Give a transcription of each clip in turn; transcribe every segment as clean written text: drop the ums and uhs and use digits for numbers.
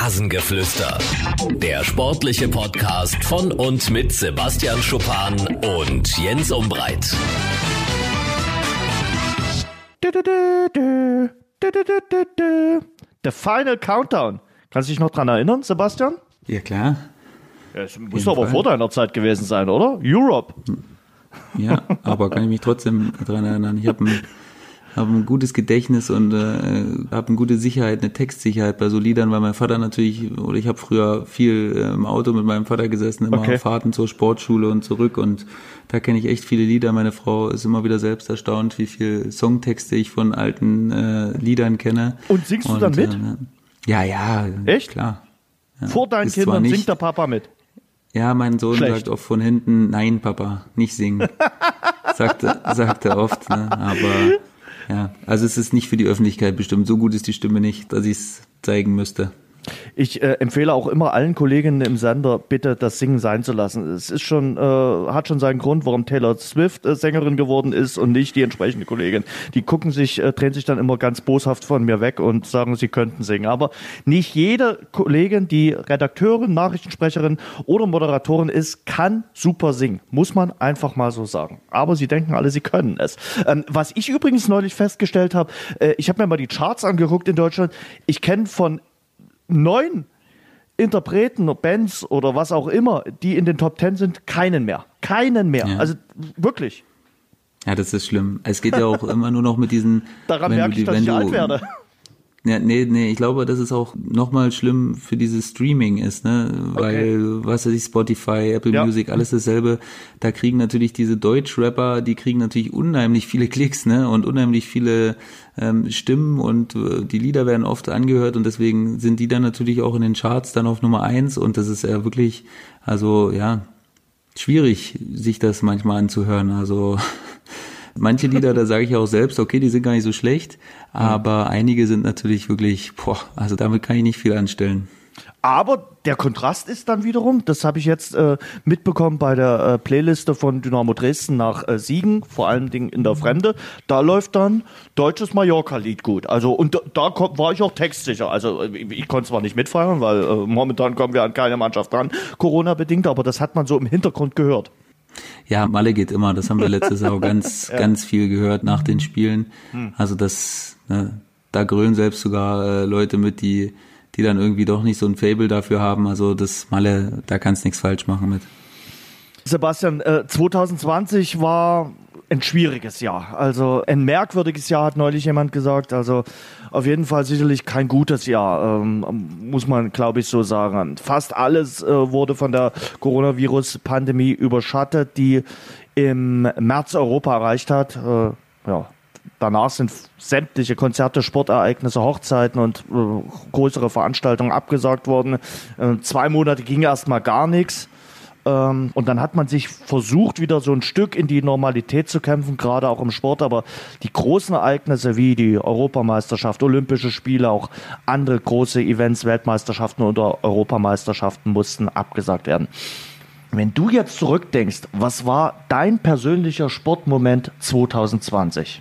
Rasengeflüster. Der sportliche Podcast von und mit Sebastian Schuppan und Jens Umbreit. The Final Countdown. Kannst du dich noch dran erinnern, Sebastian? Ja, klar. Ja, es muss aber vor deiner Zeit gewesen sein, oder? Europe. Ja, aber kann ich mich trotzdem dran erinnern. Ich habe ein gutes Gedächtnis und habe eine gute Sicherheit, eine Textsicherheit bei so Liedern, weil mein Vater natürlich, oder ich habe früher viel im Auto mit meinem Vater gesessen, immer auf Fahrten zur Sportschule und zurück, und da kenne ich echt viele Lieder. Meine Frau ist immer wieder selbst erstaunt, wie viel Songtexte ich von alten Liedern kenne. Und singst du dann mit? Ja. Echt? Klar. Ja. Vor deinen Kindern singt der Papa mit? Ja, mein Sohn sagt oft von hinten, nein, Papa, nicht singen. sagt er oft, ne? Aber ja, also es ist nicht für die Öffentlichkeit bestimmt. So gut ist die Stimme nicht, dass ich es zeigen müsste. Ich empfehle auch immer allen Kolleginnen im Sender, bitte das Singen sein zu lassen. Es ist schon, hat schon seinen Grund, warum Taylor Swift Sängerin geworden ist und nicht die entsprechende Kollegin. Die drehen sich dann immer ganz boshaft von mir weg und sagen, sie könnten singen. Aber nicht jede Kollegin, die Redakteurin, Nachrichtensprecherin oder Moderatorin ist, kann super singen. Muss man einfach mal so sagen. Aber sie denken alle, sie können es. Was ich übrigens neulich festgestellt habe, ich habe mir mal die Charts angeguckt in Deutschland. Ich kenne von 9 Interpreten, Bands oder was auch immer, die in den Top 10 sind, keinen mehr. Ja. Also wirklich. Ja, das ist schlimm. Es geht ja auch immer nur noch mit diesen... Daran merke ich, dass ich alt werde. Ja, nee, ich glaube, dass es auch nochmal schlimm für dieses Streaming ist, ne? Weil, was weiß ich, Spotify, Apple Music, alles dasselbe. Da kriegen natürlich diese Deutsch-Rapper, die kriegen natürlich unheimlich viele Klicks, ne? Und unheimlich viele Stimmen, und die Lieder werden oft angehört, und deswegen sind die dann natürlich auch in den Charts dann auf Nummer 1, und das ist ja wirklich, also ja, schwierig, sich das manchmal anzuhören. Also manche Lieder, da sage ich auch selbst, okay, die sind gar nicht so schlecht, aber einige sind natürlich wirklich, also damit kann ich nicht viel anstellen. Aber der Kontrast ist dann wiederum, das habe ich jetzt mitbekommen bei der Playliste von Dynamo Dresden nach Siegen, vor allen Dingen in der Fremde, da läuft dann deutsches Mallorca-Lied gut. Also, und da war ich auch textsicher. Also ich konnte zwar nicht mitfeiern, weil momentan kommen wir an keine Mannschaft ran, Corona-bedingt, aber das hat man so im Hintergrund gehört. Ja, Malle geht immer. Das haben wir letztes Jahr auch ganz viel gehört nach den Spielen. Also da grölen selbst sogar Leute mit, die dann irgendwie doch nicht so ein Faible dafür haben. Also das Malle, da kannst nichts falsch machen mit. Sebastian, 2020 war ein schwieriges Jahr. Also ein merkwürdiges Jahr, hat neulich jemand gesagt. Also auf jeden Fall sicherlich kein gutes Jahr, muss man, glaube ich, so sagen. Fast alles wurde von der Coronavirus-Pandemie überschattet, die im März Europa erreicht hat. Danach sind sämtliche Konzerte, Sportereignisse, Hochzeiten und größere Veranstaltungen abgesagt worden. 2 Monate ging erstmal gar nichts. Und dann hat man sich versucht, wieder so ein Stück in die Normalität zu kämpfen, gerade auch im Sport. Aber die großen Ereignisse wie die Europameisterschaft, Olympische Spiele, auch andere große Events, Weltmeisterschaften oder Europameisterschaften mussten abgesagt werden. Wenn du jetzt zurückdenkst, was war dein persönlicher Sportmoment 2020?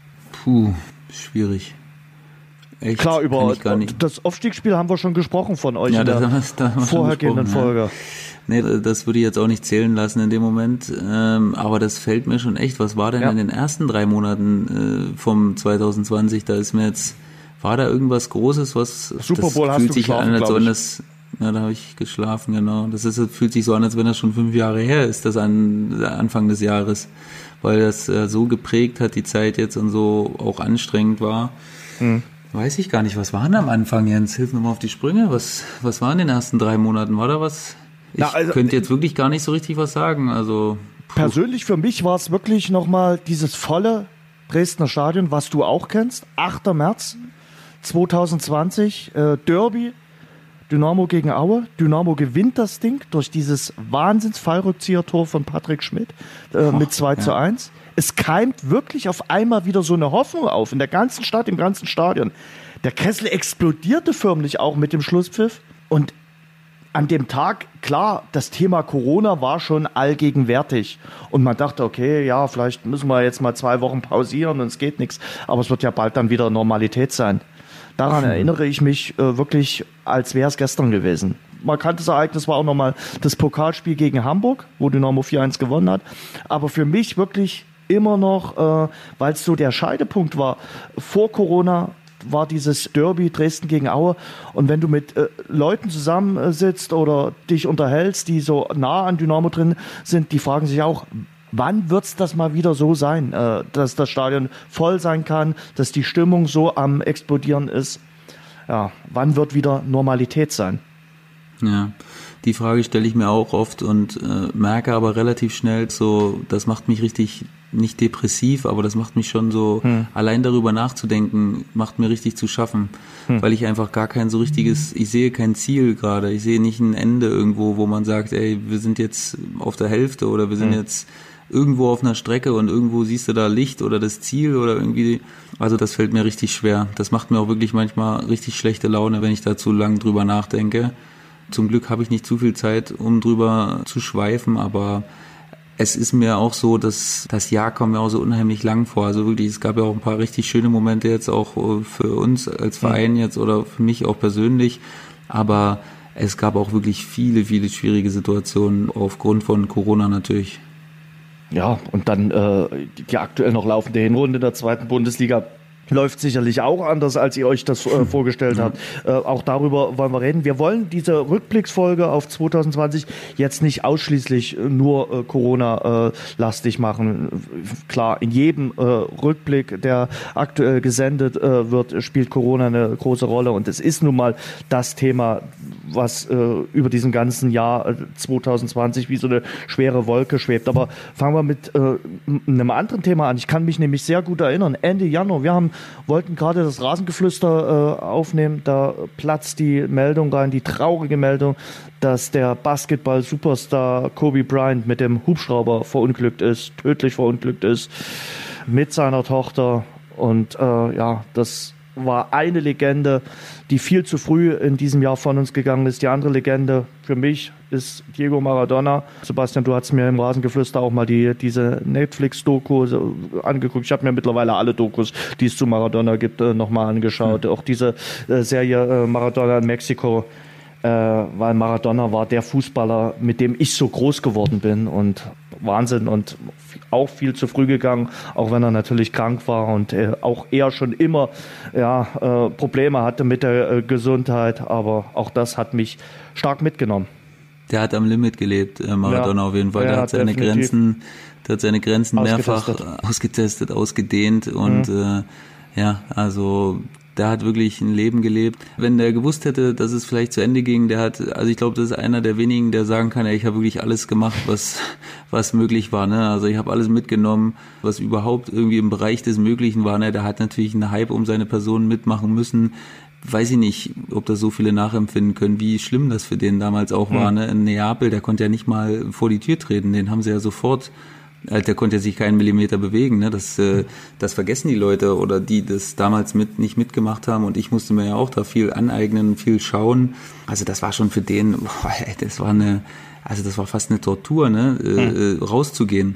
Schwierig. Echt? Klar, über das Aufstiegsspiel haben wir schon gesprochen von euch in der vorhergehenden Folge. Nee, das würde ich jetzt auch nicht zählen lassen in dem Moment, aber das fällt mir schon echt. Was war denn in den ersten 3 Monaten vom 2020? War da irgendwas Großes, was Super Bowl hast du geschlafen, glaube ich. Da habe ich geschlafen, genau. Fühlt sich so an, als wenn das schon 5 Jahre her ist, das Anfang des Jahres, weil das so geprägt hat, die Zeit jetzt, und so auch anstrengend war. Weiß ich gar nicht, was war denn am Anfang, Jens? Hilf mir mal auf die Sprünge. Was war in den ersten 3 Monaten? War da was? Ich könnte jetzt wirklich gar nicht so richtig was sagen. Also persönlich für mich war es wirklich nochmal dieses volle Dresdner Stadion, was du auch kennst. 8. März 2020, Derby, Dynamo gegen Aue. Dynamo gewinnt das Ding durch dieses Wahnsinns-Fallrückzieher-Tor von Patrick Schmidt mit 2:1. Es keimt wirklich auf einmal wieder so eine Hoffnung auf in der ganzen Stadt, im ganzen Stadion. Der Kessel explodierte förmlich auch mit dem Schlusspfiff. Und an dem Tag, klar, das Thema Corona war schon allgegenwärtig. Und man dachte, okay, ja, vielleicht müssen wir jetzt mal 2 Wochen pausieren und es geht nichts. Aber es wird ja bald dann wieder Normalität sein. Daran erinnere ich mich wirklich, als wäre es gestern gewesen. Markantes Ereignis war auch nochmal das Pokalspiel gegen Hamburg, wo Dynamo 4-1 gewonnen hat. Aber für mich wirklich immer noch, weil es so der Scheidepunkt war, vor Corona war dieses Derby Dresden gegen Aue. Und wenn du mit Leuten zusammensitzt oder dich unterhältst, die so nah an Dynamo drin sind, die fragen sich auch, wann wird's das mal wieder so sein, dass das Stadion voll sein kann, dass die Stimmung so am Explodieren ist? Ja, wann wird wieder Normalität sein? Ja, die Frage stelle ich mir auch oft und merke aber relativ schnell so, das macht mich richtig, nicht depressiv, aber das macht mich schon so, allein darüber nachzudenken, macht mir richtig zu schaffen, weil ich einfach gar kein so richtiges, ich sehe kein Ziel gerade, ich sehe nicht ein Ende irgendwo, wo man sagt, ey, wir sind jetzt auf der Hälfte oder wir sind jetzt irgendwo auf einer Strecke und irgendwo siehst du da Licht oder das Ziel oder irgendwie, also das fällt mir richtig schwer. Das macht mir auch wirklich manchmal richtig schlechte Laune, wenn ich da zu lang drüber nachdenke. Zum Glück habe ich nicht zu viel Zeit, um drüber zu schweifen, aber es ist mir auch so, dass das Jahr kommt mir auch so unheimlich lang vor. Also wirklich, es gab ja auch ein paar richtig schöne Momente jetzt auch für uns als Verein jetzt oder für mich auch persönlich, aber es gab auch wirklich viele, viele schwierige Situationen aufgrund von Corona natürlich. Ja, und dann die aktuell noch laufende Hinrunde der 2. Bundesliga läuft sicherlich auch anders, als ihr euch das vorgestellt habt. Auch darüber wollen wir reden. Wir wollen diese Rückblicksfolge auf 2020 jetzt nicht ausschließlich nur Corona-lastig machen. Klar, in jedem Rückblick, der aktuell gesendet wird, spielt Corona eine große Rolle. Und es ist nun mal das Thema, was über diesem ganzen Jahr 2020 wie so eine schwere Wolke schwebt. Aber fangen wir mit einem anderen Thema an. Ich kann mich nämlich sehr gut erinnern. Ende Januar, wir wollten gerade das Rasengeflüster aufnehmen, da platzt die Meldung rein, die traurige Meldung, dass der Basketball-Superstar Kobe Bryant mit dem Hubschrauber tödlich verunglückt ist, mit seiner Tochter. Und das war eine Legende, die viel zu früh in diesem Jahr von uns gegangen ist. Die andere Legende für mich ist Diego Maradona. Sebastian, du hast mir im Rasengeflüster auch mal diese Netflix-Doku angeguckt. Ich habe mir mittlerweile alle Dokus, die es zu Maradona gibt, nochmal angeschaut. Auch diese Serie Maradona in Mexiko, weil Maradona war der Fußballer, mit dem ich so groß geworden bin, und Wahnsinn, und auch viel zu früh gegangen, auch wenn er natürlich krank war und auch er schon immer Probleme hatte mit der Gesundheit, aber auch das hat mich stark mitgenommen. Der hat am Limit gelebt, Maradona auf jeden Fall. Der hat seine Grenzen mehrfach ausgetestet, ausgedehnt und also der hat wirklich ein Leben gelebt. Wenn der gewusst hätte, dass es vielleicht zu Ende ging, ich glaube, das ist einer der wenigen, der sagen kann, ich habe wirklich alles gemacht, was möglich war, ne? Also ich habe alles mitgenommen, was überhaupt irgendwie im Bereich des Möglichen war, ne? Der hat natürlich einen Hype um seine Person mitmachen müssen. Weiß ich nicht, ob das so viele nachempfinden können, wie schlimm das für den damals auch war, ne? In Neapel, der konnte ja nicht mal vor die Tür treten, den haben sie ja sofort. Der konnte sich keinen Millimeter bewegen, ne? Das vergessen die Leute oder die das damals nicht mitgemacht haben, und ich musste mir ja auch da viel aneignen, viel schauen. Also das war schon für den, das war fast eine Tortur, ne? Rauszugehen.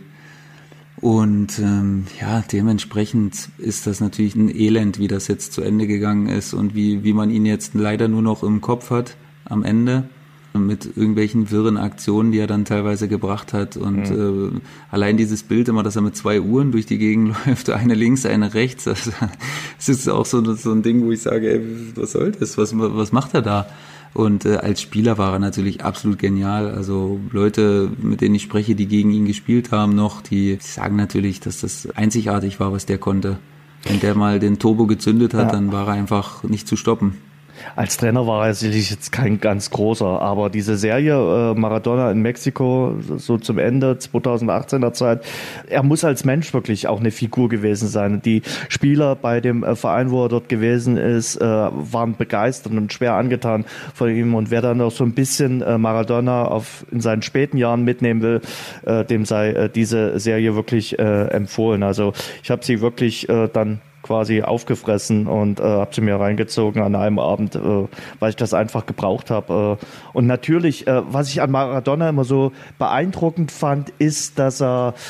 Und dementsprechend ist das natürlich ein Elend, wie das jetzt zu Ende gegangen ist und wie man ihn jetzt leider nur noch im Kopf hat am Ende, mit irgendwelchen wirren Aktionen, die er dann teilweise gebracht hat. Und allein dieses Bild immer, dass er mit 2 Uhren durch die Gegend läuft, eine links, eine rechts, das ist auch so ein Ding, wo ich sage, ey, was soll das? Was macht er da? Und als Spieler war er natürlich absolut genial. Also Leute, mit denen ich spreche, die gegen ihn gespielt haben noch, die sagen natürlich, dass das einzigartig war, was der konnte. Wenn der mal den Turbo gezündet hat, dann war er einfach nicht zu stoppen. Als Trainer war er sicherlich jetzt kein ganz großer, aber diese Serie Maradona in Mexiko, so zum Ende 2018er Zeit, er muss als Mensch wirklich auch eine Figur gewesen sein. Die Spieler bei dem Verein, wo er dort gewesen ist, waren begeistert und schwer angetan von ihm. Und wer dann noch so ein bisschen Maradona in seinen späten Jahren mitnehmen will, dem sei diese Serie wirklich empfohlen. Also ich habe sie wirklich dann quasi aufgefressen und habe sie mir reingezogen an einem Abend, weil ich das einfach gebraucht habe. Und natürlich, was ich an Maradona immer so beeindruckend fand, ist, dass er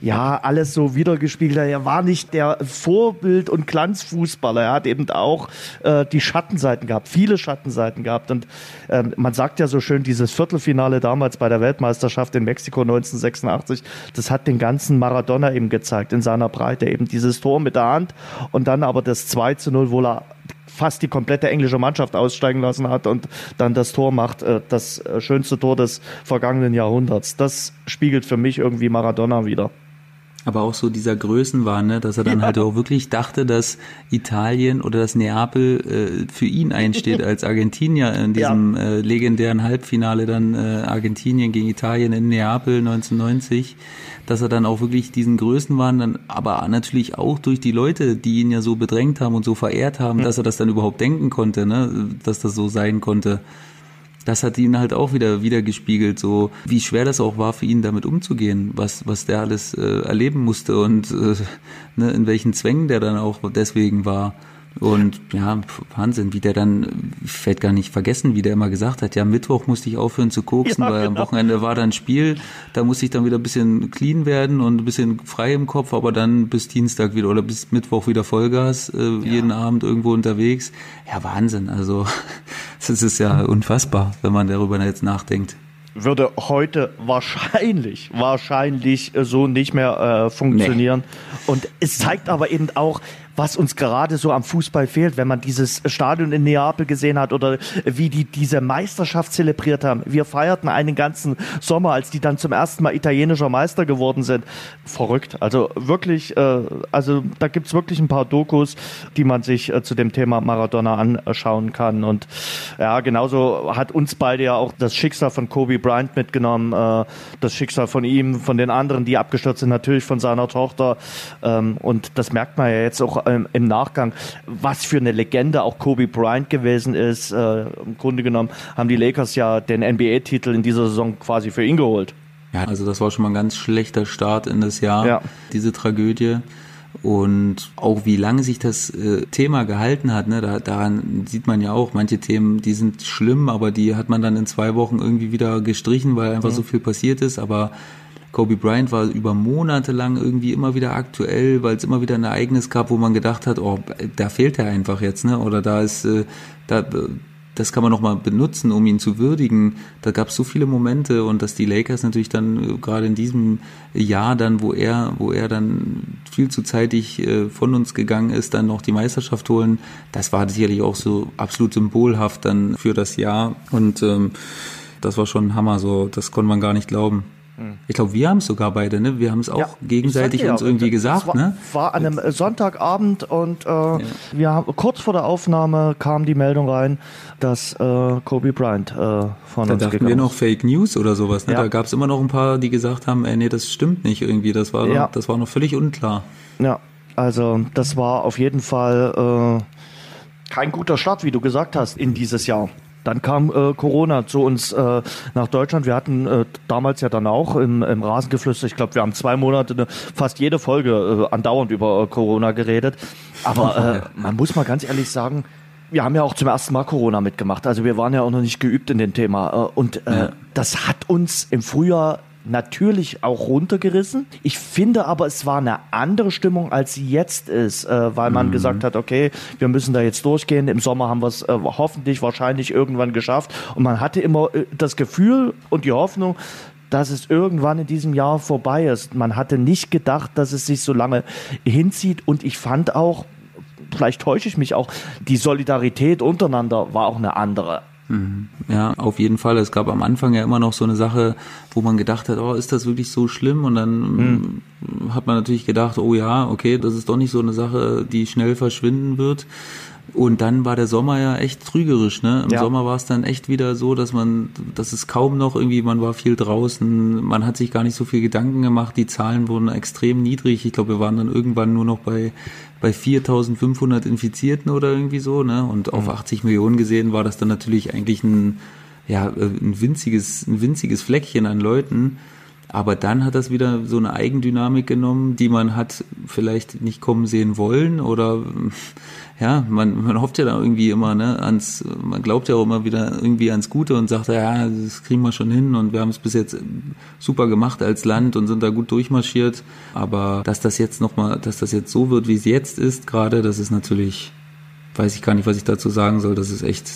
ja, alles so wiedergespiegelt. Er war nicht der Vorbild- und Glanzfußballer. Er hat eben auch die Schattenseiten gehabt, viele Schattenseiten gehabt. Und man sagt ja so schön, dieses Viertelfinale damals bei der Weltmeisterschaft in Mexiko 1986, das hat den ganzen Maradona eben gezeigt in seiner Breite. Eben dieses Tor mit der Hand und dann aber das 2:0, wo er fast die komplette englische Mannschaft aussteigen lassen hat und dann das Tor macht, das schönste Tor des vergangenen Jahrhunderts. Das spiegelt für mich irgendwie Maradona wider. Aber auch so dieser Größenwahn, ne, dass er dann halt auch wirklich dachte, dass Italien oder das Neapel für ihn einsteht als Argentinier in diesem legendären Halbfinale dann Argentinien gegen Italien in Neapel 1990, dass er dann auch wirklich diesen Größenwahn dann, aber natürlich auch durch die Leute, die ihn ja so bedrängt haben und so verehrt haben, dass er das dann überhaupt denken konnte, ne, dass das so sein konnte. Das hat ihn halt auch wieder gespiegelt, so wie schwer das auch war für ihn, damit umzugehen, was der alles erleben musste und ne, in welchen Zwängen der dann auch deswegen war. Und ja, Wahnsinn, wie der dann, ich werde gar nicht vergessen, wie der immer gesagt hat, ja, Mittwoch musste ich aufhören zu koksen, ja, weil am Wochenende war dann Spiel, da musste ich dann wieder ein bisschen clean werden und ein bisschen frei im Kopf, aber dann bis Dienstag wieder oder bis Mittwoch wieder Vollgas, jeden Abend irgendwo unterwegs. Ja, Wahnsinn, also das ist ja unfassbar, wenn man darüber jetzt nachdenkt. Würde heute wahrscheinlich so nicht mehr funktionieren. Nee. Und es zeigt aber eben auch, was uns gerade so am Fußball fehlt, wenn man dieses Stadion in Neapel gesehen hat oder wie die diese Meisterschaft zelebriert haben. Wir feierten einen ganzen Sommer, als die dann zum ersten Mal italienischer Meister geworden sind. Verrückt. Also wirklich, also da gibt's wirklich ein paar Dokus, die man sich zu dem Thema Maradona anschauen kann. Und ja, genauso hat uns beide ja auch das Schicksal von Kobe Bryant mitgenommen, das Schicksal von ihm, von den anderen, die abgestürzt sind, natürlich von seiner Tochter. Und das merkt man ja jetzt auch im Nachgang, was für eine Legende auch Kobe Bryant gewesen ist. Im Grunde genommen haben die Lakers ja den NBA-Titel in dieser Saison quasi für ihn geholt. Ja, also das war schon mal ein ganz schlechter Start in das Jahr, diese Tragödie. Und auch wie lange sich das Thema gehalten hat, ne, daran sieht man ja auch, manche Themen, die sind schlimm, aber die hat man dann in 2 Wochen irgendwie wieder gestrichen, weil einfach so viel passiert ist, aber Kobe Bryant war über Monate lang irgendwie immer wieder aktuell, weil es immer wieder ein Ereignis gab, wo man gedacht hat, oh, da fehlt er einfach jetzt, ne? Oder da ist, das kann man nochmal benutzen, um ihn zu würdigen. Da gab es so viele Momente und dass die Lakers natürlich dann gerade in diesem Jahr dann, wo er dann viel zu zeitig von uns gegangen ist, dann noch die Meisterschaft holen, das war sicherlich auch so absolut symbolhaft dann für das Jahr und das war schon ein Hammer, so, das konnte man gar nicht glauben. Ich glaube, wir haben es sogar beide, ne? Wir haben es auch gegenseitig uns irgendwie gesagt, ne? War an einem Sonntagabend und wir haben, kurz vor der Aufnahme kam die Meldung rein, dass Kobe Bryant von uns gegangen ist. Da dachten wir noch Fake News oder sowas, ne? Ja. Da gab es immer noch ein paar, die gesagt haben, nee, das stimmt nicht irgendwie, das war noch völlig unklar. Ja, also das war auf jeden Fall kein guter Start, wie du gesagt hast, in dieses Jahr. Dann kam Corona zu uns nach Deutschland. Wir hatten damals ja dann auch im Rasengeflüster, ich glaube, wir haben 2 Monate fast jede Folge andauernd über Corona geredet. Aber man muss mal ganz ehrlich sagen, wir haben ja auch zum ersten Mal Corona mitgemacht. Also wir waren ja auch noch nicht geübt in dem Thema. Und das hat uns im Frühjahr natürlich auch runtergerissen. Ich finde aber, es war eine andere Stimmung, als sie jetzt ist, weil man gesagt hat, okay, wir müssen da jetzt durchgehen. Im Sommer haben wir es wahrscheinlich irgendwann geschafft. Und man hatte immer das Gefühl und die Hoffnung, dass es irgendwann in diesem Jahr vorbei ist. Man hatte nicht gedacht, dass es sich so lange hinzieht. Und ich fand auch, vielleicht täusche ich mich auch, die Solidarität untereinander war auch eine andere. Ja, auf jeden Fall. Es gab am Anfang ja immer noch so eine Sache, wo man gedacht hat, oh, ist das wirklich so schlimm? Und dann hat man natürlich gedacht, oh ja, okay, das ist doch nicht so eine Sache, die schnell verschwinden wird. Und dann war der Sommer ja echt trügerisch, ne? Im Sommer war es dann echt wieder so, dass es kaum noch irgendwie, man war viel draußen, man hat sich gar nicht so viel Gedanken gemacht, die Zahlen wurden extrem niedrig. Ich glaube, wir waren dann irgendwann nur noch bei 4.500 Infizierten oder irgendwie so, ne? Und auf 80 Millionen gesehen war das dann natürlich eigentlich ein winziges Fleckchen an Leuten. Aber dann hat das wieder so eine Eigendynamik genommen, die man hat vielleicht nicht kommen sehen wollen oder ja, man hofft ja da irgendwie immer, ne, man glaubt ja auch immer wieder irgendwie ans Gute und sagt, ja, das kriegen wir schon hin und wir haben es bis jetzt super gemacht als Land und sind da gut durchmarschiert. Aber dass das jetzt so wird, wie es jetzt ist gerade, das ist natürlich, weiß ich gar nicht, was ich dazu sagen soll, das ist echt,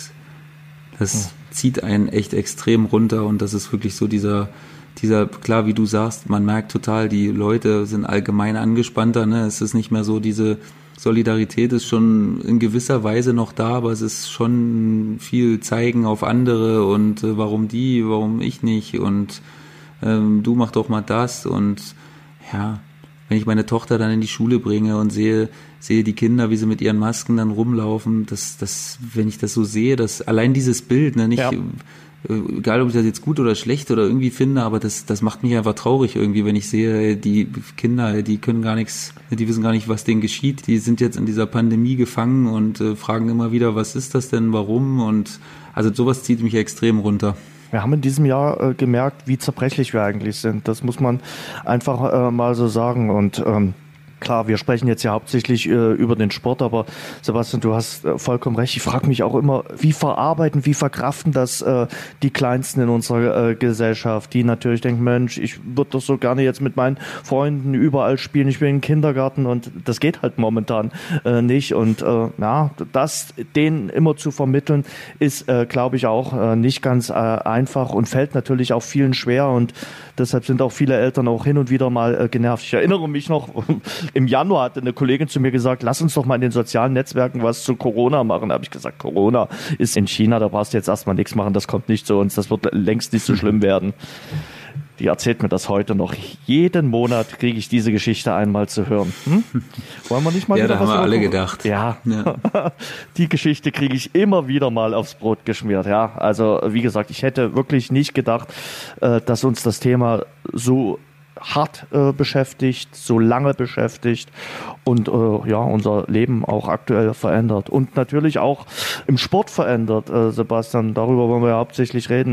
das zieht einen echt extrem runter und das ist wirklich so dieser, klar, wie du sagst, man merkt total, die Leute sind allgemein angespannter, ne, es ist nicht mehr so diese Solidarität ist schon in gewisser Weise noch da, aber es ist schon viel zeigen auf andere und warum ich nicht und du mach doch mal das und ja, wenn ich meine Tochter dann in die Schule bringe und sehe die Kinder, wie sie mit ihren Masken dann rumlaufen, wenn ich das so sehe, dass allein dieses Bild, ne, nicht, egal ob ich das jetzt gut oder schlecht oder irgendwie finde, aber das macht mich einfach traurig irgendwie, wenn ich sehe, die Kinder, die können gar nichts, die wissen gar nicht, was denen geschieht, die sind jetzt in dieser Pandemie gefangen und fragen immer wieder, was ist das denn, warum und also sowas zieht mich extrem runter. Wir haben in diesem Jahr gemerkt, wie zerbrechlich wir eigentlich sind. Das muss man einfach mal so sagen und klar, wir sprechen jetzt ja hauptsächlich über den Sport, aber Sebastian, du hast vollkommen recht. Ich frage mich auch immer, wie verkraften das die Kleinsten in unserer Gesellschaft, die natürlich denken, Mensch, ich würde doch so gerne jetzt mit meinen Freunden überall spielen, ich bin im Kindergarten und das geht halt momentan nicht. Und das denen immer zu vermitteln, ist, glaube ich, auch nicht ganz einfach und fällt natürlich auch vielen schwer und deshalb sind auch viele Eltern auch hin und wieder mal genervt. Ich erinnere mich noch, im Januar hatte eine Kollegin zu mir gesagt, lass uns doch mal in den sozialen Netzwerken was zu Corona machen. Da habe ich gesagt, Corona ist in China, da brauchst du jetzt erstmal nichts machen, das kommt nicht zu uns, das wird längst nicht so schlimm werden. Die erzählt mir das heute noch. Jeden Monat kriege ich diese Geschichte einmal zu hören. Wollen wir nicht mal wieder da haben wir alle gedacht. Ja. Die Geschichte kriege ich immer wieder mal aufs Brot geschmiert. Ja, also wie gesagt, ich hätte wirklich nicht gedacht, dass uns das Thema so hart beschäftigt, so lange beschäftigt und unser Leben auch aktuell verändert und natürlich auch im Sport verändert, Sebastian, darüber wollen wir ja hauptsächlich reden.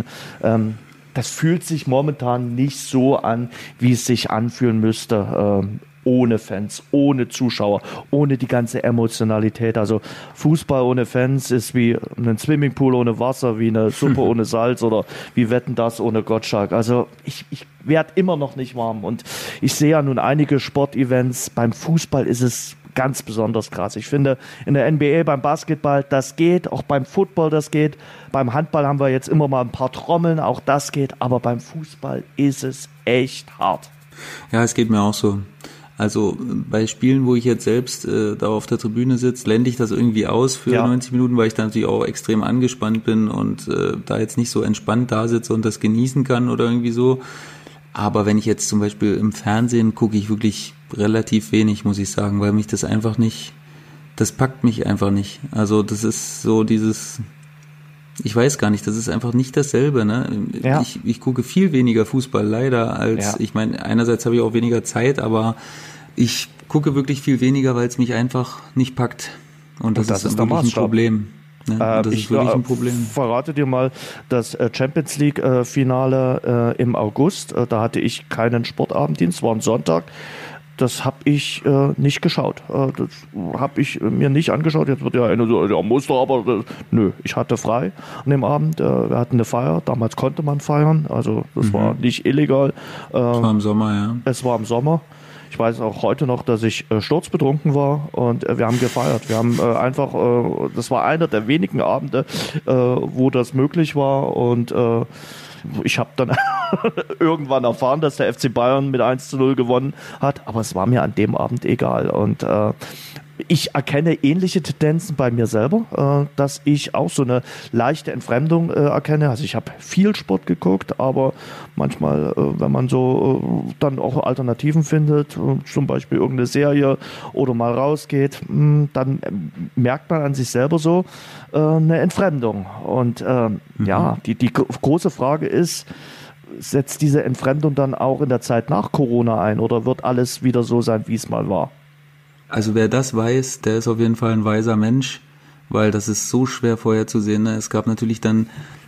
Das fühlt sich momentan nicht so an, wie es sich anfühlen müsste, ohne Fans, ohne Zuschauer, ohne die ganze Emotionalität. Also Fußball ohne Fans ist wie ein Swimmingpool ohne Wasser, wie eine Suppe ohne Salz oder wie Wetten, das ohne Gottschalk. Also ich werde immer noch nicht warm und ich sehe ja nun einige Sportevents. Beim Fußball ist es ganz besonders krass. Ich finde, in der NBA, beim Basketball, das geht, auch beim Football, das geht. Beim Handball haben wir jetzt immer mal ein paar Trommeln, auch das geht, aber beim Fußball ist es echt hart. Ja, es geht mir auch so. Also bei Spielen, wo ich jetzt selbst da auf der Tribüne sitze, blende ich das irgendwie aus für 90 Minuten, weil ich da natürlich auch extrem angespannt bin und da jetzt nicht so entspannt da sitze und das genießen kann oder irgendwie so. Aber wenn ich jetzt zum Beispiel im Fernsehen gucke, ich wirklich relativ wenig, muss ich sagen, weil mich das einfach nicht, das packt mich einfach nicht. Also das ist so dieses, ich weiß gar nicht, das ist einfach nicht dasselbe, ne? Ja. Ich gucke viel weniger Fußball leider als, ich meine, einerseits habe ich auch weniger Zeit, aber ich gucke wirklich viel weniger, weil es mich einfach nicht packt. Und das ist wirklich ein Problem. Ne? Das ist wirklich ein Problem. Ich verrate dir mal das Champions League Finale im August. Da hatte ich keinen Sportabenddienst, war ein Sonntag. Das habe ich nicht geschaut. Das habe ich mir nicht angeschaut. Jetzt wird ja einer so, ja, musste aber. Nö, ich hatte frei an dem Abend. Wir hatten eine Feier. Damals konnte man feiern. Also das war nicht illegal. Es war im Sommer, ja. Es war im Sommer. Ich weiß auch heute noch, dass ich sturzbetrunken war und wir haben gefeiert. Wir haben einfach, das war einer der wenigen Abende, wo das möglich war und ich habe dann irgendwann erfahren, dass der FC Bayern mit 1:0 gewonnen hat, aber es war mir an dem Abend egal und ich erkenne ähnliche Tendenzen bei mir selber, dass ich auch so eine leichte Entfremdung erkenne. Also ich habe viel Sport geguckt, aber manchmal, wenn man so dann auch Alternativen findet, zum Beispiel irgendeine Serie oder mal rausgeht, dann merkt man an sich selber so eine Entfremdung. Und die große Frage ist, setzt diese Entfremdung dann auch in der Zeit nach Corona ein oder wird alles wieder so sein, wie es mal war? Also wer das weiß, der ist auf jeden Fall ein weiser Mensch, weil das ist so schwer vorherzusehen. Ne? Es gab natürlich dann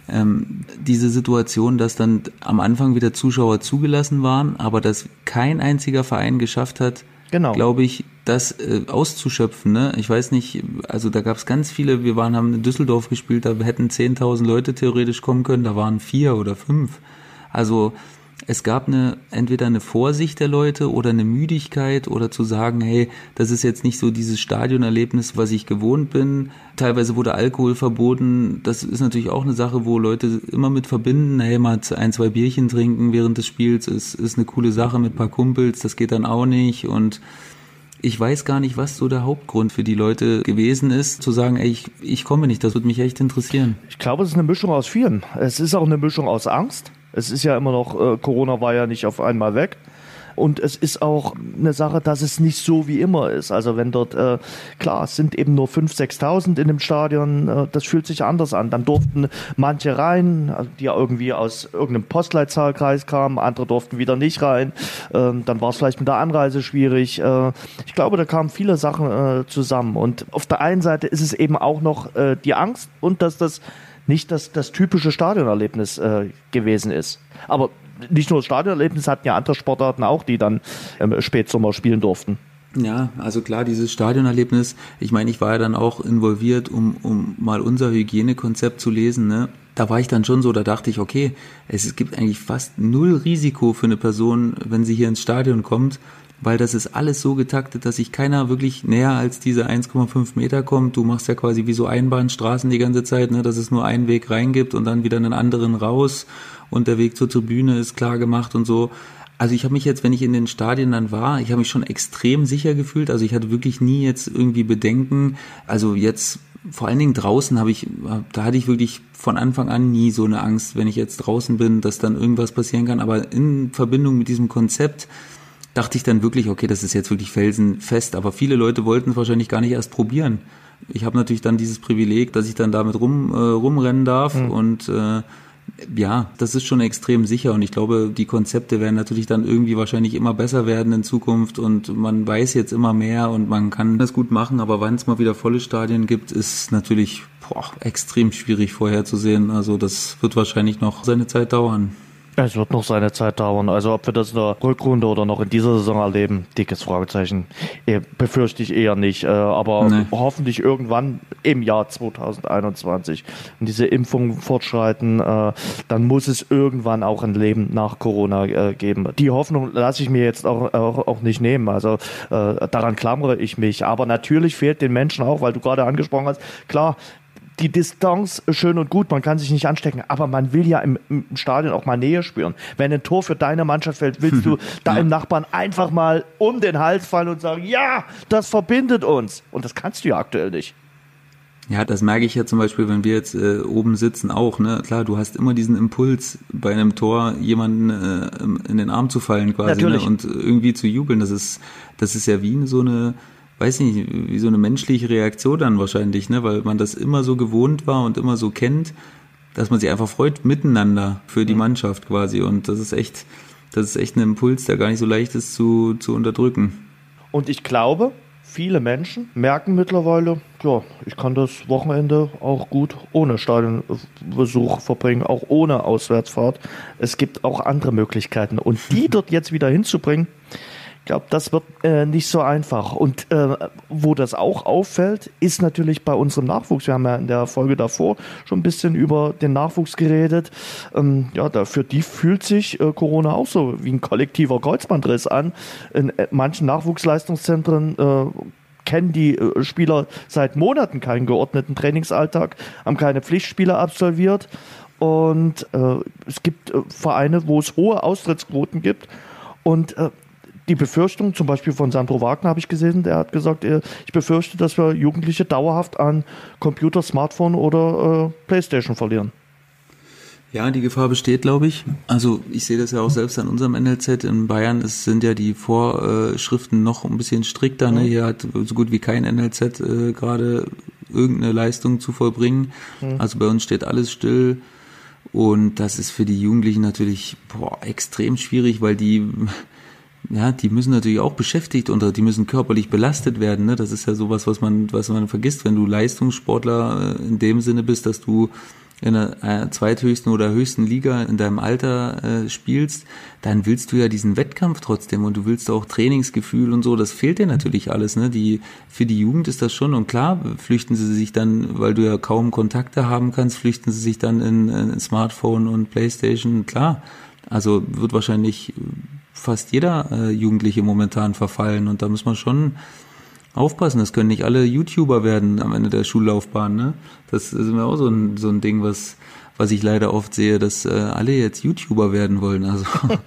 diese Situation, dass dann am Anfang wieder Zuschauer zugelassen waren, aber dass kein einziger Verein geschafft hat, glaube ich, das auszuschöpfen. Ne? Ich weiß nicht, also da gab es ganz viele, haben in Düsseldorf gespielt, da hätten 10.000 Leute theoretisch kommen können, da waren 4 oder 5. Also es gab entweder eine Vorsicht der Leute oder eine Müdigkeit oder zu sagen, hey, das ist jetzt nicht so dieses Stadionerlebnis, was ich gewohnt bin. Teilweise wurde Alkohol verboten. Das ist natürlich auch eine Sache, wo Leute immer mit verbinden, hey, mal 1-2 Bierchen trinken während des Spiels ist eine coole Sache mit ein paar Kumpels, das geht dann auch nicht. Und ich weiß gar nicht, was so der Hauptgrund für die Leute gewesen ist, zu sagen, ey, ich komme nicht, das würde mich echt interessieren. Ich glaube, es ist eine Mischung aus vielen. Es ist auch eine Mischung aus Angst. Es ist ja immer noch, Corona war ja nicht auf einmal weg. Und es ist auch eine Sache, dass es nicht so wie immer ist. Also wenn dort, klar, es sind eben nur 5.000, 6.000 in dem Stadion, das fühlt sich anders an. Dann durften manche rein, die ja irgendwie aus irgendeinem Postleitzahlkreis kamen, andere durften wieder nicht rein. Dann war es vielleicht mit der Anreise schwierig. Ich glaube, da kamen viele Sachen zusammen. Und auf der einen Seite ist es eben auch noch die Angst und dass das nicht das typische Stadionerlebnis gewesen ist. Aber nicht nur das Stadionerlebnis, hatten ja andere Sportarten auch, die dann im Spätsommer spielen durften. Ja, also klar, dieses Stadionerlebnis, ich meine, ich war ja dann auch involviert, um mal unser Hygienekonzept zu lesen, ne? Da war ich dann schon so, da dachte ich, okay, es gibt eigentlich fast 0 Risiko für eine Person, wenn sie hier ins Stadion kommt, weil das ist alles so getaktet, dass sich keiner wirklich näher als diese 1,5 Meter kommt. Du machst ja quasi wie so Einbahnstraßen die ganze Zeit, ne, dass es nur einen Weg reingibt und dann wieder einen anderen raus und der Weg zur Tribüne ist klar gemacht und so. Also ich habe mich jetzt, wenn ich in den Stadien dann war, ich habe mich schon extrem sicher gefühlt. Also ich hatte wirklich nie jetzt irgendwie Bedenken. Also jetzt vor allen Dingen draußen da hatte ich wirklich von Anfang an nie so eine Angst, wenn ich jetzt draußen bin, dass dann irgendwas passieren kann. Aber in Verbindung mit diesem Konzept dachte ich dann wirklich, okay, das ist jetzt wirklich felsenfest, aber viele Leute wollten es wahrscheinlich gar nicht erst probieren. Ich habe natürlich dann dieses Privileg, dass ich dann damit rumrennen darf und ja, das ist schon extrem sicher und ich glaube, die Konzepte werden natürlich dann irgendwie wahrscheinlich immer besser werden in Zukunft und man weiß jetzt immer mehr und man kann das gut machen, aber wann es mal wieder volle Stadien gibt, ist natürlich extrem schwierig vorherzusehen. Also das wird wahrscheinlich noch seine Zeit dauern. Es wird noch seine Zeit dauern. Also ob wir das in der Rückrunde oder noch in dieser Saison erleben, dickes Fragezeichen. Befürchte ich eher nicht. Aber hoffentlich irgendwann im Jahr 2021, wenn diese Impfungen fortschreiten, dann muss es irgendwann auch ein Leben nach Corona geben. Die Hoffnung lasse ich mir jetzt auch nicht nehmen. Also daran klammere ich mich. Aber natürlich fehlt den Menschen auch, weil du gerade angesprochen hast, klar, die Distanz schön und gut, man kann sich nicht anstecken, aber man will ja im Stadion auch mal Nähe spüren. Wenn ein Tor für deine Mannschaft fällt, willst du deinem Nachbarn einfach mal um den Hals fallen und sagen, ja, das verbindet uns. Und das kannst du ja aktuell nicht. Ja, das merke ich ja zum Beispiel, wenn wir jetzt oben sitzen auch, ne? Klar, du hast immer diesen Impuls, bei einem Tor jemanden in den Arm zu fallen quasi, ne? Und irgendwie zu jubeln. Das ist ja wie so eine, weiß nicht, wie so eine menschliche Reaktion dann wahrscheinlich, ne, weil man das immer so gewohnt war und immer so kennt, dass man sich einfach freut miteinander für die Mannschaft quasi und das ist echt ein Impuls, der gar nicht so leicht ist zu unterdrücken. Und ich glaube, viele Menschen merken mittlerweile, ja, ich kann das Wochenende auch gut ohne Stadionbesuch verbringen, auch ohne Auswärtsfahrt. Es gibt auch andere Möglichkeiten und die dort jetzt wieder hinzubringen, ich glaube, das wird nicht so einfach. Und wo das auch auffällt, ist natürlich bei unserem Nachwuchs. Wir haben ja in der Folge davor schon ein bisschen über den Nachwuchs geredet. Für die fühlt sich Corona auch so wie ein kollektiver Kreuzbandriss an. In manchen Nachwuchsleistungszentren kennen die Spieler seit Monaten keinen geordneten Trainingsalltag, haben keine Pflichtspiele absolviert. Und es gibt Vereine, wo es hohe Austrittsquoten gibt. Und die Befürchtung, zum Beispiel von Sandro Wagner habe ich gesehen, der hat gesagt, ich befürchte, dass wir Jugendliche dauerhaft an Computer, Smartphone oder Playstation verlieren. Ja, die Gefahr besteht, glaube ich. Also ich sehe das ja auch selbst an unserem NLZ in Bayern. Es sind ja die Vorschriften noch ein bisschen strikter. Ne? Hier hat so gut wie kein NLZ gerade irgendeine Leistung zu vollbringen. Also bei uns steht alles still. Und das ist für die Jugendlichen natürlich extrem schwierig, weil die müssen natürlich auch beschäftigt und die müssen körperlich belastet werden. Ne? Das ist ja sowas, was man vergisst, wenn du Leistungssportler in dem Sinne bist, dass du in der zweithöchsten oder höchsten Liga in deinem Alter spielst, dann willst du ja diesen Wettkampf trotzdem und du willst auch Trainingsgefühl und so, das fehlt dir natürlich alles, ne? Für die Jugend ist das schon, und klar, flüchten sie sich dann, weil du ja kaum Kontakte haben kannst, flüchten sie sich dann in Smartphone und Playstation, klar. Also wird wahrscheinlich fast jeder Jugendliche momentan verfallen, und da muss man schon aufpassen, das können nicht alle YouTuber werden am Ende der Schullaufbahn, ne? Das ist mir auch so ein Ding, was ich leider oft sehe, dass alle jetzt YouTuber werden wollen. Also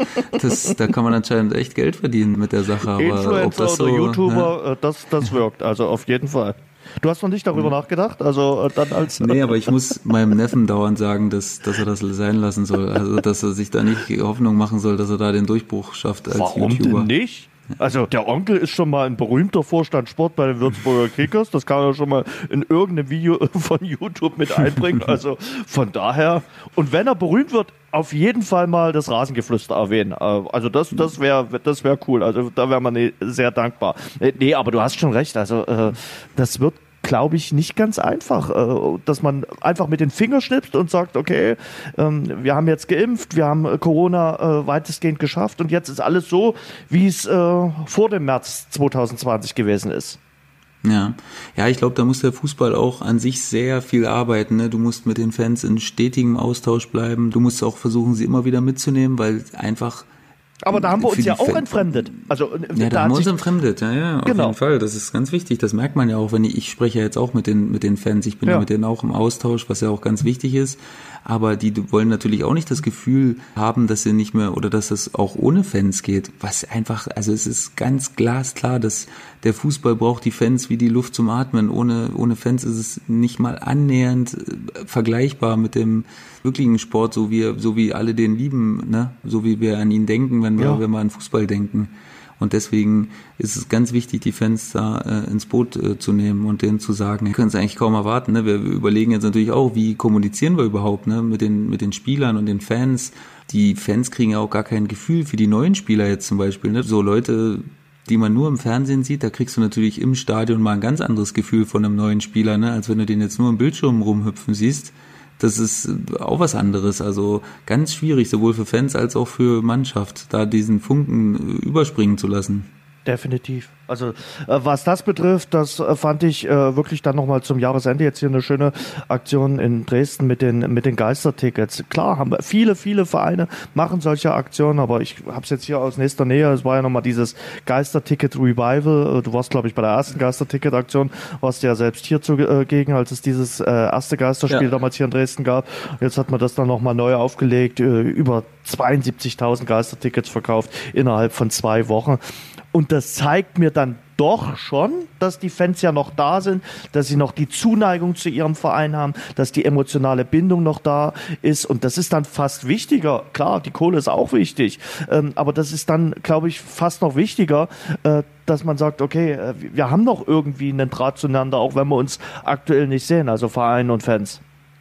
da kann man anscheinend echt Geld verdienen mit der Sache. Aber Influencer ob das so, oder YouTuber, ne? Das wirkt, also auf jeden Fall. Du hast noch nicht darüber nachgedacht? Also dann als Nee, aber ich muss meinem Neffen dauernd sagen, dass er das sein lassen soll. Also dass er sich da nicht Hoffnung machen soll, dass er da den Durchbruch schafft als Warum YouTuber. denn nicht? Also der Onkel ist schon mal ein berühmter Vorstand Sport bei den Würzburger Kickers. Das kann er schon mal in irgendeinem Video von YouTube mit einbringen. Also von daher. Und wenn er berühmt wird, auf jeden Fall mal das Rasengeflüster erwähnen. Also das wäre cool. Also da wäre man sehr dankbar. Nee, aber du hast schon recht. Also das wird, glaube ich, nicht ganz einfach, dass man einfach mit den Fingern schnipst und sagt, okay, wir haben jetzt geimpft, wir haben Corona weitestgehend geschafft und jetzt ist alles so, wie es vor dem März 2020 gewesen ist. Ja, ich glaube, da muss der Fußball auch an sich sehr viel arbeiten, ne? Du musst mit den Fans in stetigem Austausch bleiben. Du musst auch versuchen, sie immer wieder mitzunehmen, weil einfach. Aber da haben wir uns ja auch entfremdet. Also, ja, da haben wir uns entfremdet, ja, auf genau. jeden Fall. Das ist ganz wichtig. Das merkt man ja auch, wenn ich spreche ja jetzt auch mit den Fans. Ich bin ja mit denen auch im Austausch, was ja auch ganz wichtig ist. Aber die wollen natürlich auch nicht das Gefühl haben, dass sie nicht mehr, oder dass es auch ohne Fans geht. Was einfach, also es ist ganz glasklar, dass der Fußball braucht die Fans wie die Luft zum Atmen. Ohne Fans ist es nicht mal annähernd vergleichbar mit dem wirklichen Sport, so wie alle den lieben, ne? So wie wir an ihn denken, wenn wir an Fußball denken. Und deswegen ist es ganz wichtig, die Fans da ins Boot zu nehmen und denen zu sagen, wir können es eigentlich kaum erwarten. Ne? Wir überlegen jetzt natürlich auch, wie kommunizieren wir überhaupt, ne? mit den Spielern und den Fans. Die Fans kriegen ja auch gar kein Gefühl für die neuen Spieler jetzt zum Beispiel. Ne? So Leute, die man nur im Fernsehen sieht, da kriegst du natürlich im Stadion mal ein ganz anderes Gefühl von einem neuen Spieler, ne? Als wenn du den jetzt nur im Bildschirm rumhüpfen siehst. Das ist auch was anderes, also ganz schwierig, sowohl für Fans als auch für Mannschaft, da diesen Funken überspringen zu lassen. Definitiv. Also was das betrifft, das fand ich wirklich dann nochmal zum Jahresende jetzt hier eine schöne Aktion in Dresden mit den Geistertickets. Klar, haben viele Vereine machen solche Aktionen, aber ich habe es jetzt hier aus nächster Nähe, es war ja nochmal dieses Geisterticket-Revival. Du warst, glaube ich, bei der ersten Geisterticket-Aktion, warst ja selbst hier zugegen, als es dieses erste Geisterspiel damals hier in Dresden gab. Jetzt hat man das dann nochmal neu aufgelegt, über 72.000 Geistertickets verkauft innerhalb von 2 Wochen. Und das zeigt mir dann doch schon, dass die Fans ja noch da sind, dass sie noch die Zuneigung zu ihrem Verein haben, dass die emotionale Bindung noch da ist. Und das ist dann fast wichtiger. Klar, die Kohle ist auch wichtig. Aber das ist dann, glaube ich, fast noch wichtiger, dass man sagt, okay, wir haben noch irgendwie einen Draht zueinander, auch wenn wir uns aktuell nicht sehen, also Verein und Fans.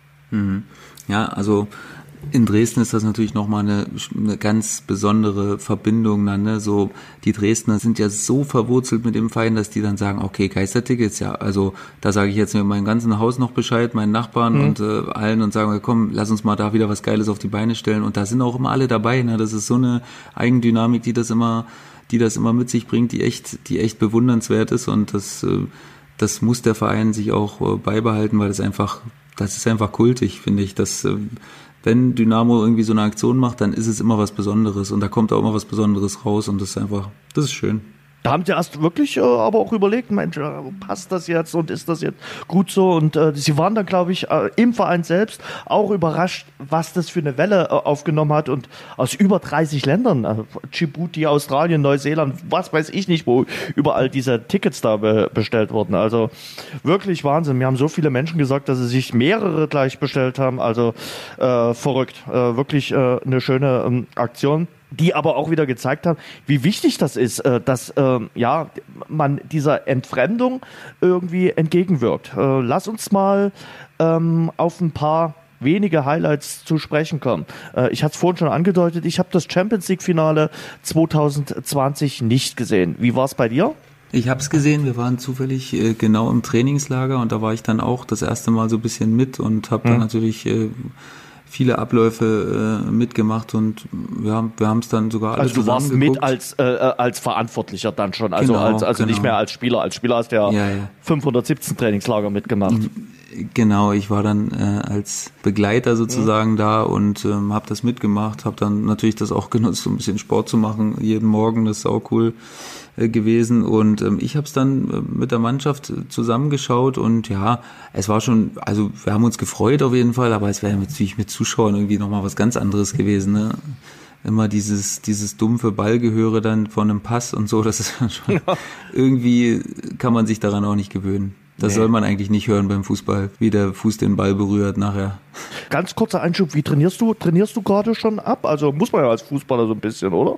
Ja, also in Dresden ist das natürlich nochmal eine ganz besondere Verbindung dann, ne? So, die Dresdner sind ja so verwurzelt mit dem Verein, dass die dann sagen, okay, Geistertickets, ja, also da sage ich jetzt mit meinem ganzen Haus noch Bescheid, meinen Nachbarn und allen, und sagen, komm, lass uns mal da wieder was Geiles auf die Beine stellen, und da sind auch immer alle dabei, ne? Das ist so eine Eigendynamik, die das immer mit sich bringt, die echt bewundernswert ist, und das muss der Verein sich auch beibehalten, weil das ist einfach kultig, finde ich, dass wenn Dynamo irgendwie so eine Aktion macht, dann ist es immer was Besonderes, und da kommt auch immer was Besonderes raus, und das ist schön. Da haben sie erst wirklich aber auch überlegt, Mensch, passt das jetzt und ist das jetzt gut so? Und sie waren dann, glaube ich, im Verein selbst auch überrascht, was das für eine Welle aufgenommen hat, und aus über 30 Ländern, Djibouti, Australien, Neuseeland, was weiß ich nicht, wo überall diese Tickets da bestellt wurden. Also wirklich Wahnsinn. Mir haben so viele Menschen gesagt, dass sie sich mehrere gleich bestellt haben. Also verrückt. Wirklich eine schöne Aktion, die aber auch wieder gezeigt haben, wie wichtig das ist, dass man dieser Entfremdung irgendwie entgegenwirkt. Lass uns mal auf ein paar wenige Highlights zu sprechen kommen. Ich hatte es vorhin schon angedeutet, ich habe das Champions League Finale 2020 nicht gesehen. Wie war es bei dir? Ich habe es gesehen, wir waren zufällig genau im Trainingslager und da war ich dann auch das erste Mal so ein bisschen mit und habe dann natürlich viele Abläufe mitgemacht und wir haben es dann sogar alles zusammen geguckt. Also du warst mit als Verantwortlicher dann schon, also genau. Nicht mehr als Spieler. Als Spieler hast du ja 517 Trainingslager mitgemacht. Genau, ich war dann als Begleiter sozusagen da und habe das mitgemacht, habe dann natürlich das auch genutzt, um ein bisschen Sport zu machen, jeden Morgen, das ist auch cool gewesen und ich habe es dann mit der Mannschaft zusammengeschaut und ja, es war schon, also wir haben uns gefreut auf jeden Fall, aber es wäre natürlich mit Zuschauern irgendwie nochmal was ganz anderes gewesen, ne? Immer dieses dumpfe Ballgehöre dann von einem Pass und so, das ist schon, irgendwie kann man sich daran auch nicht gewöhnen. Das soll man eigentlich nicht hören beim Fußball, wie der Fuß den Ball berührt nachher. Ganz kurzer Einschub, wie trainierst du? Trainierst du gerade schon ab? Also muss man ja als Fußballer so ein bisschen, oder?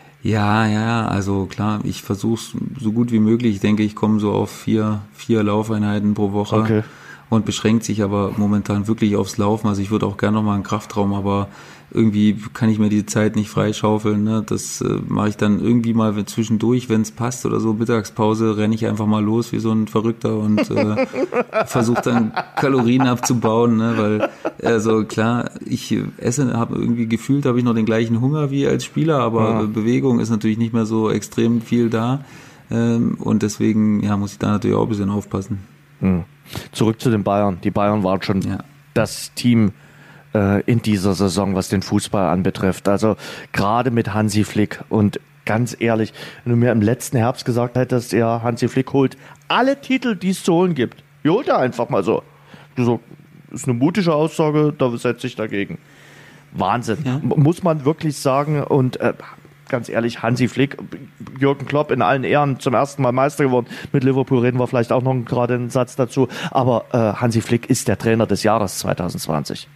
Ja, also klar, ich versuche es so gut wie möglich. Ich denke, ich komme so auf vier Laufeinheiten pro Woche und beschränkt sich aber momentan wirklich aufs Laufen. Also ich würde auch gerne nochmal einen Kraftraum, aber irgendwie kann ich mir die Zeit nicht freischaufeln. Ne? Das mache ich dann irgendwie mal zwischendurch, wenn es passt oder so. Mittagspause renne ich einfach mal los wie so ein Verrückter und versuche dann Kalorien abzubauen, ne? Weil also klar, ich esse, habe irgendwie gefühlt, habe ich noch den gleichen Hunger wie als Spieler, aber Bewegung ist natürlich nicht mehr so extrem viel da und deswegen muss ich da natürlich auch ein bisschen aufpassen. Zurück zu den Bayern. Die Bayern waren schon das Team in dieser Saison, was den Fußball anbetrifft. Also gerade mit Hansi Flick und ganz ehrlich, wenn du mir im letzten Herbst gesagt hättest, Hansi Flick holt alle Titel, die es zu holen gibt. Die holt er einfach mal so. Das ist eine mutige Aussage, da setze ich dagegen. Wahnsinn. Ja. Muss man wirklich sagen und ganz ehrlich, Hansi Flick, Jürgen Klopp in allen Ehren zum ersten Mal Meister geworden. Mit Liverpool reden wir vielleicht auch noch gerade einen Satz dazu. Aber Hansi Flick ist der Trainer des Jahres 2020.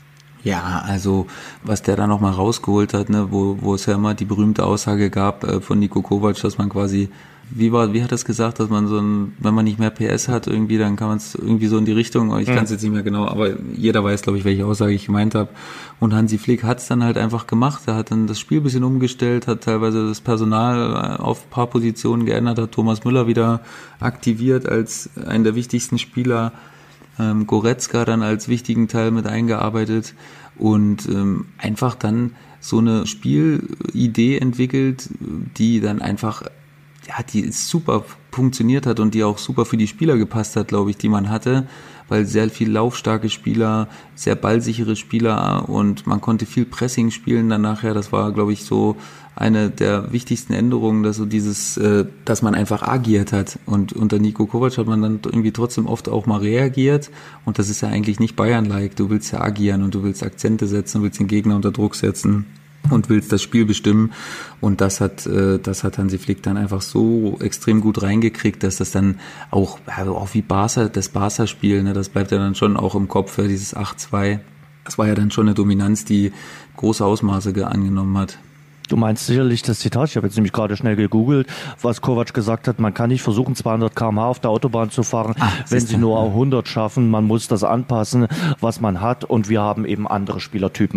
Ja, also was der da nochmal rausgeholt hat, ne, wo es ja immer die berühmte Aussage gab von Niko Kovac, dass man quasi, wie hat das gesagt, dass man wenn man nicht mehr PS hat irgendwie, dann kann man es irgendwie so in die Richtung, ich kann es jetzt nicht mehr genau, aber jeder weiß, glaube ich, welche Aussage ich gemeint habe. Und Hansi Flick hat es dann halt einfach gemacht, er hat dann das Spiel ein bisschen umgestellt, hat teilweise das Personal auf ein paar Positionen geändert, hat Thomas Müller wieder aktiviert als einen der wichtigsten Spieler, Goretzka dann als wichtigen Teil mit eingearbeitet und einfach dann so eine Spielidee entwickelt, die dann einfach, die super funktioniert hat und die auch super für die Spieler gepasst hat, glaube ich, die man hatte, weil sehr viel laufstarke Spieler, sehr ballsichere Spieler und man konnte viel Pressing spielen dann nachher, das war, glaube ich, so eine der wichtigsten Änderungen, dass so dieses, dass man einfach agiert hat und unter Niko Kovac hat man dann irgendwie trotzdem oft auch mal reagiert und das ist ja eigentlich nicht Bayern-like, du willst ja agieren und du willst Akzente setzen, du willst den Gegner unter Druck setzen und willst das Spiel bestimmen und das hat Hansi Flick dann einfach so extrem gut reingekriegt, dass das dann auch wie Barca, das Barca-Spiel, ne, das bleibt ja dann schon auch im Kopf, dieses 8-2, das war ja dann schon eine Dominanz, die große Ausmaße angenommen hat. Du meinst sicherlich das Zitat, ich habe jetzt nämlich gerade schnell gegoogelt, was Kovac gesagt hat, man kann nicht versuchen 200 km/h auf der Autobahn zu fahren, wenn sie nur 100 schaffen, man muss das anpassen, was man hat und wir haben eben andere Spielertypen.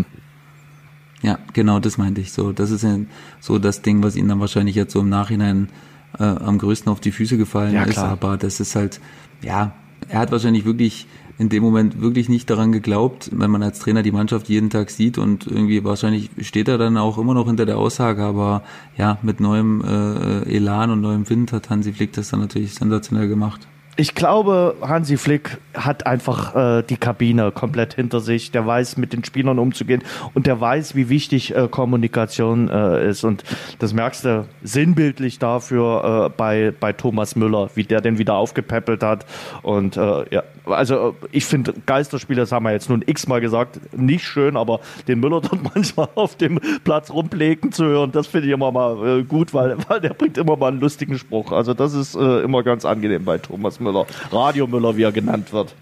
Ja, genau, das meinte ich so. Das ist ja so das Ding, was ihnen dann wahrscheinlich jetzt so im Nachhinein am größten auf die Füße gefallen ist, aber das ist halt, er hat wahrscheinlich wirklich in dem Moment wirklich nicht daran geglaubt, wenn man als Trainer die Mannschaft jeden Tag sieht und irgendwie wahrscheinlich steht er dann auch immer noch hinter der Aussage, aber mit neuem Elan und neuem Wind hat Hansi Flick das dann natürlich sensationell gemacht. Ich glaube, Hansi Flick hat einfach die Kabine komplett hinter sich. Der weiß, mit den Spielern umzugehen und der weiß, wie wichtig Kommunikation ist. Und das merkst du sinnbildlich dafür bei Thomas Müller, wie der den wieder aufgepäppelt hat. Und also ich finde Geisterspiele, das haben wir jetzt nun x-mal gesagt, nicht schön, aber den Müller dort manchmal auf dem Platz rumlegen zu hören, das finde ich immer mal gut, weil der bringt immer mal einen lustigen Spruch. Also das ist immer ganz angenehm bei Thomas Müller. Radio Müller, wie er genannt wird.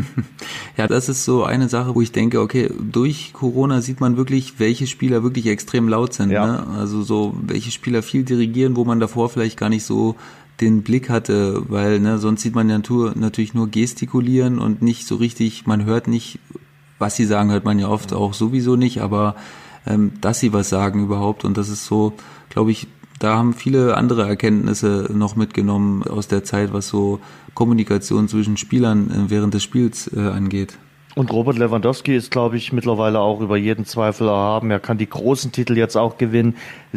Ja, das ist so eine Sache, wo ich denke, okay, durch Corona sieht man wirklich, welche Spieler wirklich extrem laut sind. Ja. Ne? Also so, welche Spieler viel dirigieren, wo man davor vielleicht gar nicht so den Blick hatte, weil sonst sieht man ja natürlich nur gestikulieren und nicht so richtig, man hört nicht, was sie sagen, hört man ja oft auch sowieso nicht, aber dass sie was sagen überhaupt und das ist so, glaube ich, da haben viele andere Erkenntnisse noch mitgenommen aus der Zeit, was so Kommunikation zwischen Spielern während des Spiels angeht. Und Robert Lewandowski ist, glaube ich, mittlerweile auch über jeden Zweifel erhaben. Er kann die großen Titel jetzt auch gewinnen.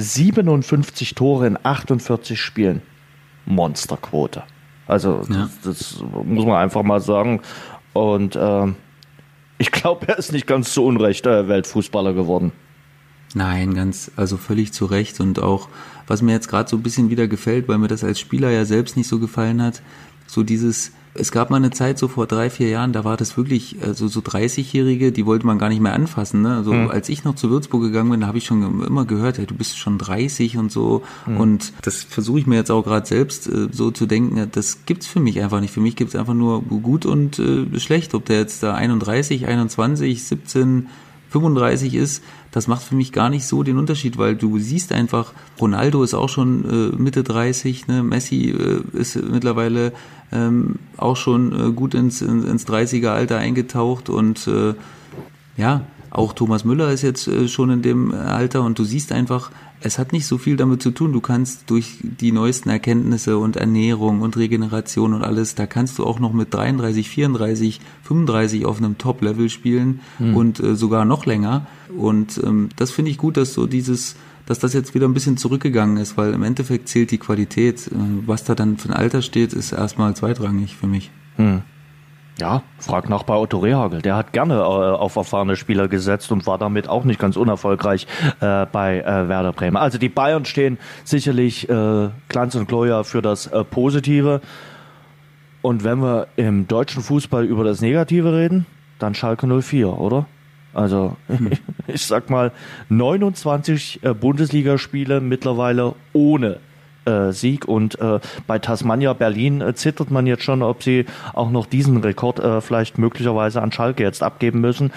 57 Tore in 48 Spielen. Monsterquote. Also das muss man einfach mal sagen. Und ich glaube, er ist nicht ganz zu Unrecht Weltfußballer geworden. Nein, also völlig zu Recht. Und auch, was mir jetzt gerade so ein bisschen wieder gefällt, weil mir das als Spieler ja selbst nicht so gefallen hat, so es gab mal eine Zeit, so vor 3-4 Jahren, da war das wirklich, also so 30-Jährige, die wollte man gar nicht mehr anfassen, ne? Also als ich noch zu Würzburg gegangen bin, da habe ich schon immer gehört, hey, du bist schon 30 und so. Und das versuche ich mir jetzt auch gerade selbst so zu denken, das gibt's für mich einfach nicht. Für mich gibt's einfach nur gut und schlecht. Ob der jetzt da 31, 21, 17, 35 ist, das macht für mich gar nicht so den Unterschied, weil du siehst einfach, Ronaldo ist auch schon Mitte 30, ne? Messi ist mittlerweile auch schon gut ins 30er-Alter eingetaucht und auch Thomas Müller ist jetzt schon in dem Alter und du siehst einfach, es hat nicht so viel damit zu tun. Du kannst durch die neuesten Erkenntnisse und Ernährung und Regeneration und alles, da kannst du auch noch mit 33, 34, 35 auf einem Top-Level spielen und sogar noch länger. Und das finde ich gut, dass dass das jetzt wieder ein bisschen zurückgegangen ist, weil im Endeffekt zählt die Qualität. Was da dann für ein Alter steht, ist erstmal zweitrangig für mich. Ja, frag nach bei Otto Rehhagel. Der hat gerne auf erfahrene Spieler gesetzt und war damit auch nicht ganz unerfolgreich bei Werder Bremen. Also die Bayern stehen sicherlich Glanz und Gloria für das Positive. Und wenn wir im deutschen Fußball über das Negative reden, dann Schalke 04, oder? Also ich sag mal 29 Bundesligaspiele mittlerweile ohne Sieg und bei Tasmania Berlin zittert man jetzt schon, ob sie auch noch diesen Rekord vielleicht möglicherweise an Schalke jetzt abgeben müssen.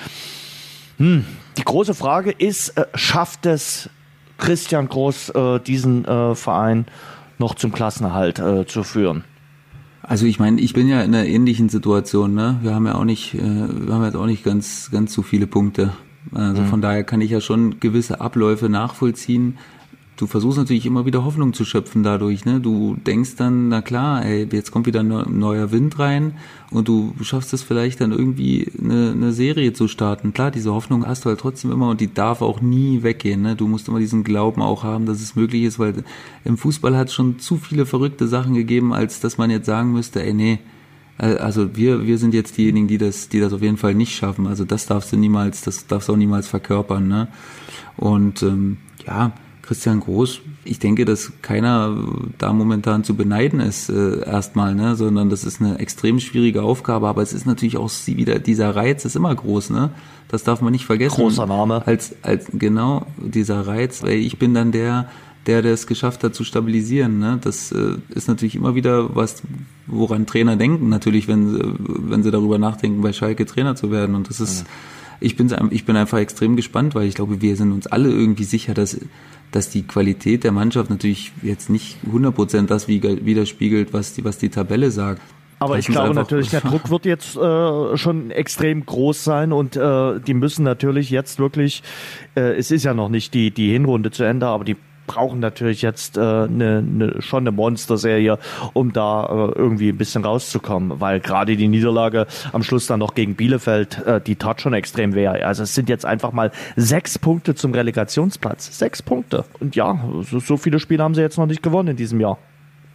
Die große Frage ist, schafft es Christian Groß, diesen Verein noch zum Klassenerhalt zu führen? Also ich meine, ich bin ja in einer ähnlichen Situation, ne? Wir haben jetzt auch nicht ganz so viele Punkte. Also von daher kann ich ja schon gewisse Abläufe nachvollziehen. Du versuchst natürlich immer wieder Hoffnung zu schöpfen dadurch, ne? Du denkst dann, na klar, ey, jetzt kommt wieder ein neuer Wind rein und du schaffst es vielleicht dann irgendwie eine Serie zu starten. Klar, diese Hoffnung hast du halt trotzdem immer und die darf auch nie weggehen, ne? Du musst immer diesen Glauben auch haben, dass es möglich ist, weil im Fußball hat es schon zu viele verrückte Sachen gegeben, als dass man jetzt sagen müsste, ey, nee, also wir sind jetzt diejenigen, die das auf jeden Fall nicht schaffen. Also das darfst du auch niemals verkörpern, ne? Und Christian Groß, ich denke, dass keiner da momentan zu beneiden ist erstmal, ne, sondern das ist eine extrem schwierige Aufgabe, aber es ist natürlich auch wieder, dieser Reiz ist immer groß, ne, das darf man nicht vergessen. Großer Name. Genau, dieser Reiz, weil ich bin dann der es geschafft hat zu stabilisieren, ne, das ist natürlich immer wieder was, woran Trainer denken, natürlich, wenn sie darüber nachdenken, bei Schalke Trainer zu werden und das ist, ich bin einfach extrem gespannt, weil ich glaube, wir sind uns alle irgendwie sicher, dass die Qualität der Mannschaft natürlich jetzt nicht 100% das widerspiegelt, was die Tabelle sagt. Aber ich glaube natürlich, der Druck wird jetzt schon extrem groß sein und die müssen natürlich jetzt wirklich, es ist ja noch nicht die Hinrunde zu Ende, aber die brauchen natürlich jetzt schon eine Monsterserie, um da irgendwie ein bisschen rauszukommen, weil gerade die Niederlage am Schluss dann noch gegen Bielefeld, die tat schon extrem weh. Also es sind jetzt einfach mal 6 Punkte zum Relegationsplatz. 6 Punkte. Und ja, so viele Spiele haben sie jetzt noch nicht gewonnen in diesem Jahr.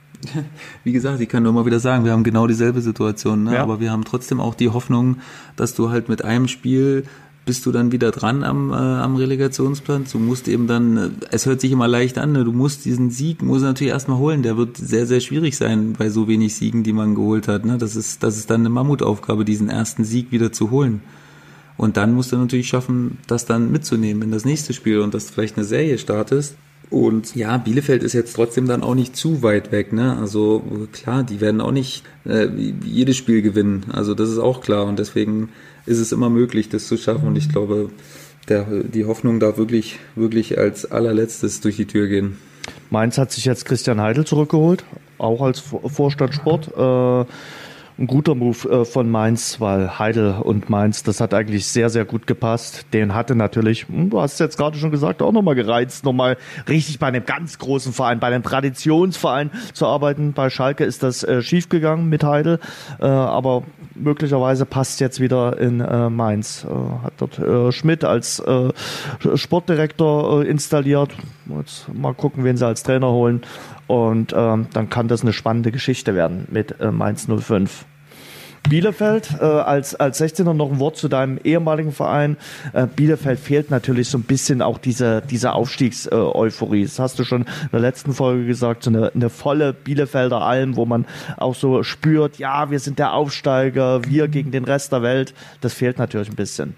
Wie gesagt, ich kann nur mal wieder sagen, wir haben genau dieselbe Situation, ne? Ja. Aber wir haben trotzdem auch die Hoffnung, dass du halt mit einem Spiel bist du dann wieder dran am Relegationsplatz. Du musst eben dann, es hört sich immer leicht an, ne? Du musst diesen Sieg, natürlich erstmal holen. Der wird sehr, sehr schwierig sein bei so wenig Siegen, die man geholt hat, ne? Das ist dann eine Mammutaufgabe, diesen ersten Sieg wieder zu holen. Und dann musst du natürlich schaffen, das dann mitzunehmen in das nächste Spiel und dass du vielleicht eine Serie startest. Und ja, Bielefeld ist jetzt trotzdem dann auch nicht zu weit weg, ne? Also klar, die werden auch nicht jedes Spiel gewinnen. Also das ist auch klar und deswegen ist es immer möglich, das zu schaffen. Und ich glaube, die Hoffnung darf wirklich, wirklich als allerletztes durch die Tür gehen. Mainz hat sich jetzt Christian Heidel zurückgeholt, auch als Vorstand Sport. ein guter Move von Mainz, weil Heidel und Mainz, das hat eigentlich sehr, sehr gut gepasst. Den hatte natürlich, du hast es jetzt gerade schon gesagt, auch nochmal gereizt, nochmal richtig bei einem ganz großen Verein, bei einem Traditionsverein zu arbeiten. Bei Schalke ist das schiefgegangen mit Heidel, aber möglicherweise passt jetzt wieder in Mainz. Hat dort Schmidt als Sportdirektor installiert. Jetzt mal gucken, wen sie als Trainer holen. Und dann kann das eine spannende Geschichte werden mit Mainz 05. Bielefeld, als 16er noch ein Wort zu deinem ehemaligen Verein. Bielefeld fehlt natürlich so ein bisschen auch diese Aufstiegseuphorie. Das hast du schon in der letzten Folge gesagt, so eine volle Bielefelder Alm, wo man auch so spürt, ja, wir sind der Aufsteiger, wir gegen den Rest der Welt. Das fehlt natürlich ein bisschen.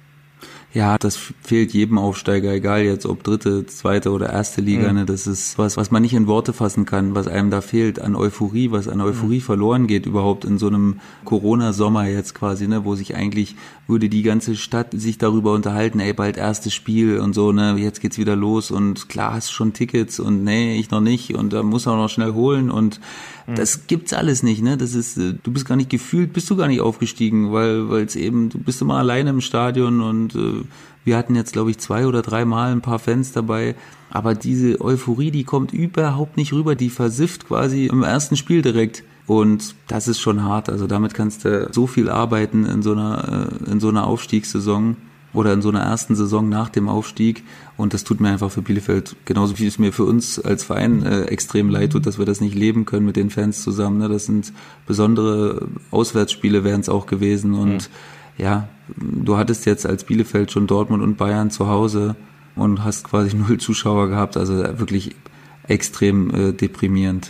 Ja, das fehlt jedem Aufsteiger, egal jetzt ob dritte, zweite oder erste Liga. Ne? Das ist was man nicht in Worte fassen kann, was einem da fehlt an Euphorie, was an Euphorie verloren geht überhaupt in so einem Corona-Sommer jetzt quasi, ne, wo sich eigentlich würde die ganze Stadt sich darüber unterhalten, ey, bald erstes Spiel und so, ne, jetzt geht's wieder los und klar hast du schon Tickets und nee, ich noch nicht und da muss auch noch schnell holen und das gibt's alles nicht, ne? Das ist, du bist gar nicht gefühlt, bist du gar nicht aufgestiegen, weil es eben, du bist immer alleine im Stadion und wir hatten jetzt, glaube ich, 2 oder 3 Mal ein paar Fans dabei, aber diese Euphorie, die kommt überhaupt nicht rüber, die versifft quasi im ersten Spiel direkt. Und das ist schon hart, also damit kannst du so viel arbeiten in so einer Aufstiegssaison oder in so einer ersten Saison nach dem Aufstieg und das tut mir einfach für Bielefeld, genauso wie es mir für uns als Verein extrem leid tut, dass wir das nicht leben können mit den Fans zusammen, ne? Das sind besondere Auswärtsspiele wären es auch gewesen und ja, du hattest jetzt als Bielefeld schon Dortmund und Bayern zu Hause und hast quasi 0 Zuschauer gehabt, also wirklich extrem deprimierend.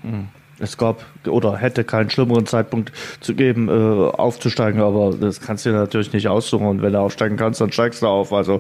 Es gab oder hätte keinen schlimmeren Zeitpunkt zu geben, aufzusteigen, aber das kannst du dir natürlich nicht aussuchen und wenn du aufsteigen kannst, dann steigst du auf. Also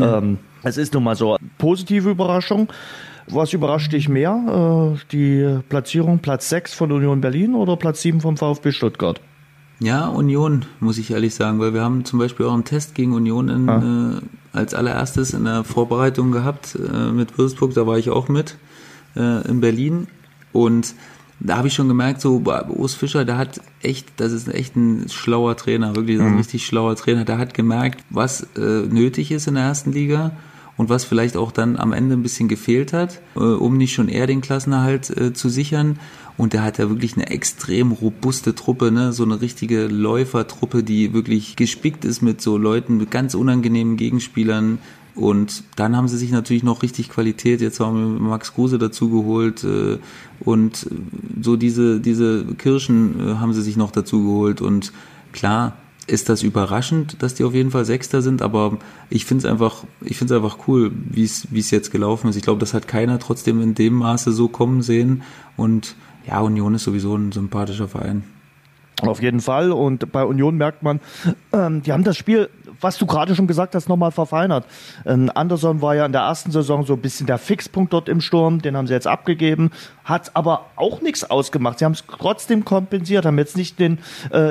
es ist nun mal so. Positive Überraschung. Was überrascht dich mehr? Die Platzierung Platz 6 von Union Berlin oder Platz 7 vom VfB Stuttgart? Ja, Union, muss ich ehrlich sagen, weil wir haben zum Beispiel auch einen Test gegen Union als allererstes in der Vorbereitung gehabt mit Würzburg, da war ich auch mit in Berlin und da habe ich schon gemerkt, so Urs Fischer, das ist echt ein schlauer Trainer, wirklich ein richtig schlauer Trainer. Der hat gemerkt, was nötig ist in der ersten Liga und was vielleicht auch dann am Ende ein bisschen gefehlt hat, um nicht schon eher den Klassenerhalt zu sichern. Und der hat ja wirklich eine extrem robuste Truppe, ne, so eine richtige Läufertruppe, die wirklich gespickt ist mit so Leuten, mit ganz unangenehmen Gegenspielern. Und dann haben sie sich natürlich noch richtig Qualität, jetzt haben wir Max Kruse dazu geholt und so diese Kirschen haben sie sich noch dazu geholt und klar ist das überraschend, dass die auf jeden Fall Sechster sind, aber ich finde es einfach cool, wie es jetzt gelaufen ist. Ich glaube, das hat keiner trotzdem in dem Maße so kommen sehen und ja, Union ist sowieso ein sympathischer Verein. Auf jeden Fall. Und bei Union merkt man, die haben das Spiel, was du gerade schon gesagt hast, nochmal verfeinert. Anderson war ja in der ersten Saison so ein bisschen der Fixpunkt dort im Sturm. Den haben sie jetzt abgegeben. Hat aber auch nichts ausgemacht. Sie haben es trotzdem kompensiert, haben jetzt nicht den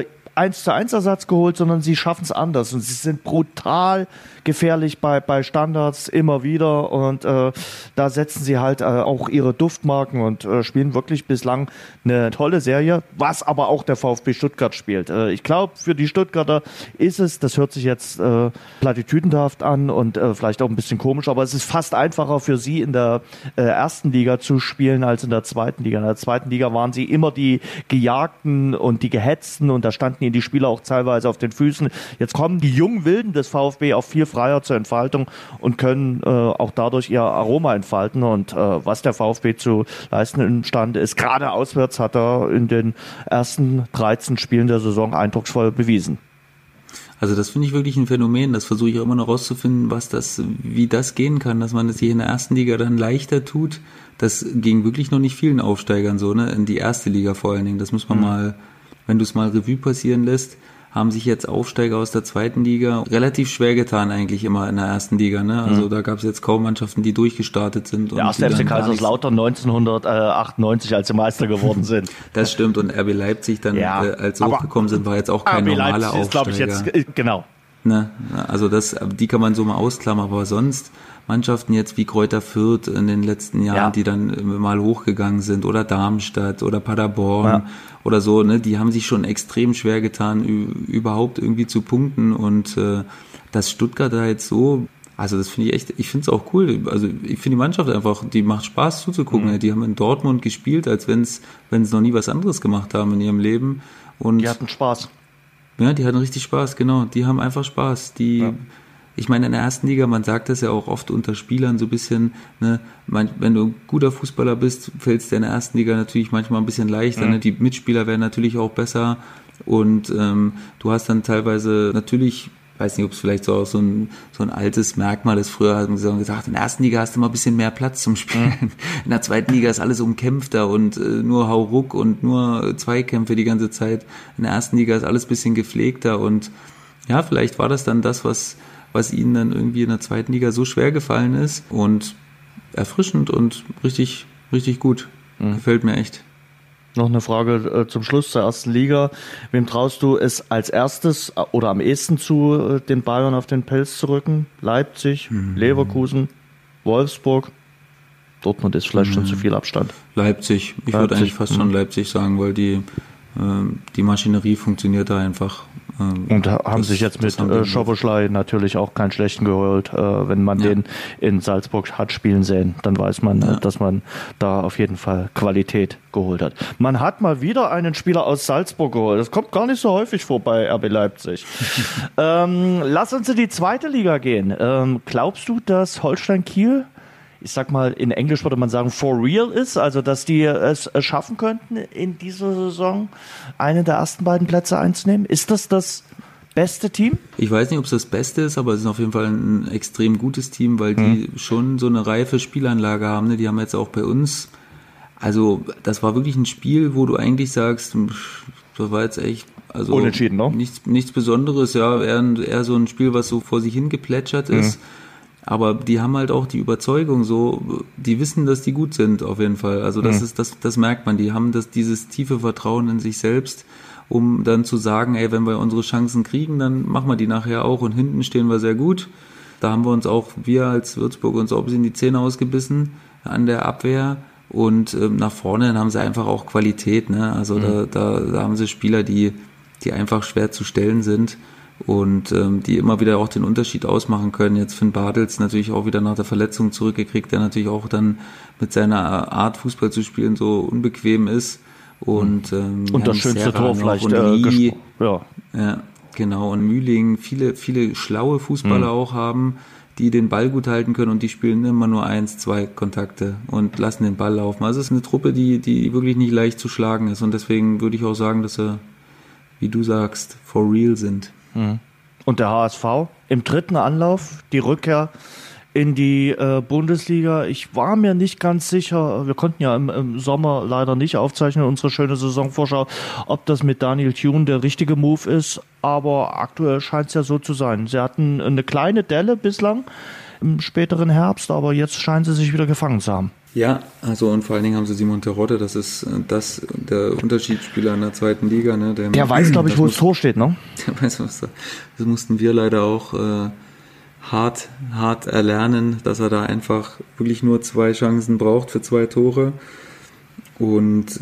1:1 Ersatz geholt, sondern sie schaffen es anders. Und sie sind brutal gefährlich bei Standards immer wieder und da setzen sie halt auch ihre Duftmarken und spielen wirklich bislang eine tolle Serie, was aber auch der VfB Stuttgart spielt. Ich glaube, für die Stuttgarter ist es, das hört sich jetzt plattitüdenhaft an und vielleicht auch ein bisschen komisch, aber es ist fast einfacher für sie in der ersten Liga zu spielen als in der zweiten Liga. In der zweiten Liga waren sie immer die Gejagten und die Gehetzten und da standen ihnen die Spieler auch teilweise auf den Füßen. Jetzt kommen die jungen Wilden des VfB auch viel freier zur Entfaltung und können auch dadurch ihr Aroma entfalten und was der VfB zu leisten imstande ist, gerade auswärts hat er in den ersten 13 Spielen der Saison eindrucksvoll bewiesen. Also das finde ich wirklich ein Phänomen, das versuche ich auch immer noch rauszufinden, wie das gehen kann, dass man es hier in der ersten Liga dann leichter tut. Das ging wirklich noch nicht vielen Aufsteigern so, ne, in die erste Liga vor allen Dingen. Das muss man mal, wenn du es mal Revue passieren lässt, haben sich jetzt Aufsteiger aus der zweiten Liga relativ schwer getan eigentlich immer in der ersten Liga, ne? Also da gab es jetzt kaum Mannschaften, die durchgestartet sind. Der erste FC Kaiserslautern 1998, als sie Meister geworden sind. Das stimmt und RB Leipzig dann, als sie hochgekommen sind, war jetzt auch kein normaler Aufsteiger. Ist, glaube ich, jetzt, genau. Ne? Also die kann man so mal ausklammern, aber sonst Mannschaften jetzt wie Kräuter Fürth in den letzten Jahren, die dann mal hochgegangen sind, oder Darmstadt oder Paderborn oder so, ne, die haben sich schon extrem schwer getan, überhaupt irgendwie zu punkten, und dass Stuttgart da jetzt so, also das finde ich echt, ich finde es auch cool, also ich finde die Mannschaft einfach, die macht Spaß zuzugucken, die haben in Dortmund gespielt, als wenn sie noch nie was anderes gemacht haben in ihrem Leben, und die hatten Spaß. Ja, die hatten richtig Spaß, genau. Die haben einfach Spaß. Ich meine, in der ersten Liga, man sagt das ja auch oft unter Spielern so ein bisschen, ne, wenn du ein guter Fußballer bist, fällt es dir in der ersten Liga natürlich manchmal ein bisschen leichter. Ne? Die Mitspieler werden natürlich auch besser, und du hast dann teilweise natürlich, weiß nicht, ob es vielleicht so auch so ein altes Merkmal ist. Früher haben sie gesagt, in der ersten Liga hast du immer ein bisschen mehr Platz zum Spielen. In der zweiten Liga ist alles umkämpfter und nur Hauruck und nur Zweikämpfe die ganze Zeit. In der ersten Liga ist alles ein bisschen gepflegter, und ja, vielleicht war das dann das, was ihnen dann irgendwie in der zweiten Liga so schwer gefallen ist, und erfrischend und richtig, richtig gut. Gefällt mir echt. Noch eine Frage zum Schluss zur ersten Liga. Wem traust du es als erstes oder am ehesten zu, den Bayern auf den Pelz zu rücken? Leipzig, Leverkusen, Wolfsburg? Dortmund ist vielleicht schon zu viel Abstand. Leipzig. Ich würde eigentlich fast schon Leipzig sagen, weil die Maschinerie funktioniert da einfach. Und haben sich jetzt mit Szoboszlai natürlich auch keinen schlechten geholt. Wenn man den in Salzburg hat spielen sehen, dann weiß man, dass man da auf jeden Fall Qualität geholt hat. Man hat mal wieder einen Spieler aus Salzburg geholt. Das kommt gar nicht so häufig vor bei RB Leipzig. Lass uns in die zweite Liga gehen. Glaubst du, dass Holstein Kiel, ich sag mal, in Englisch würde man sagen, for real ist, also dass die es schaffen könnten, in dieser Saison einen der ersten beiden Plätze einzunehmen? Ist das beste Team? Ich weiß nicht, ob es das Beste ist, aber es ist auf jeden Fall ein extrem gutes Team, weil die schon so eine reife Spielanlage haben. Ne? Die haben jetzt auch bei uns, also das war wirklich ein Spiel, wo du eigentlich sagst, das war jetzt echt, also unentschieden, ne? Nichts Besonderes, ja, eher so ein Spiel, was so vor sich hin geplätschert ist. Aber die haben halt auch die Überzeugung so, die wissen, dass die gut sind auf jeden Fall. Also das merkt man. Die haben dieses tiefe Vertrauen in sich selbst, um dann zu sagen, ey, wenn wir unsere Chancen kriegen, dann machen wir die nachher auch. Und hinten stehen wir sehr gut. Da haben wir als Würzburg uns auch ein bisschen die Zähne ausgebissen an der Abwehr. Und nach vorne dann haben sie einfach auch Qualität. Ne? Also da haben sie Spieler, die einfach schwer zu stellen sind. Und die immer wieder auch den Unterschied ausmachen können. Jetzt Finn Bartels natürlich auch wieder nach der Verletzung zurückgekriegt, der natürlich auch dann mit seiner Art Fußball zu spielen so unbequem ist. Und das schönste Tor vielleicht. Ja, genau. Und Mühling, viele schlaue Fußballer auch haben, die den Ball gut halten können, und die spielen immer nur 1-2 Kontakte und lassen den Ball laufen. Also es ist eine Truppe, die wirklich nicht leicht zu schlagen ist, und deswegen würde ich auch sagen, dass sie, wie du sagst, for real sind. Und der HSV im dritten Anlauf, die Rückkehr in die Bundesliga. Ich war mir nicht ganz sicher, wir konnten ja im Sommer leider nicht aufzeichnen, unsere schöne Saisonvorschau, ob das mit Daniel Thune der richtige Move ist, aber aktuell scheint es ja so zu sein. Sie hatten eine kleine Delle bislang im späteren Herbst, aber jetzt scheinen sie sich wieder gefangen zu haben. Ja, also und vor allen Dingen haben sie Simon Terodde, das ist der Unterschiedsspieler in der zweiten Liga. Ne? Der weiß, glaube ich, wo das Tor steht, ne? Der weiß, was das mussten wir leider auch hart erlernen, dass er da einfach wirklich nur 2 Chancen braucht für 2 Tore. Und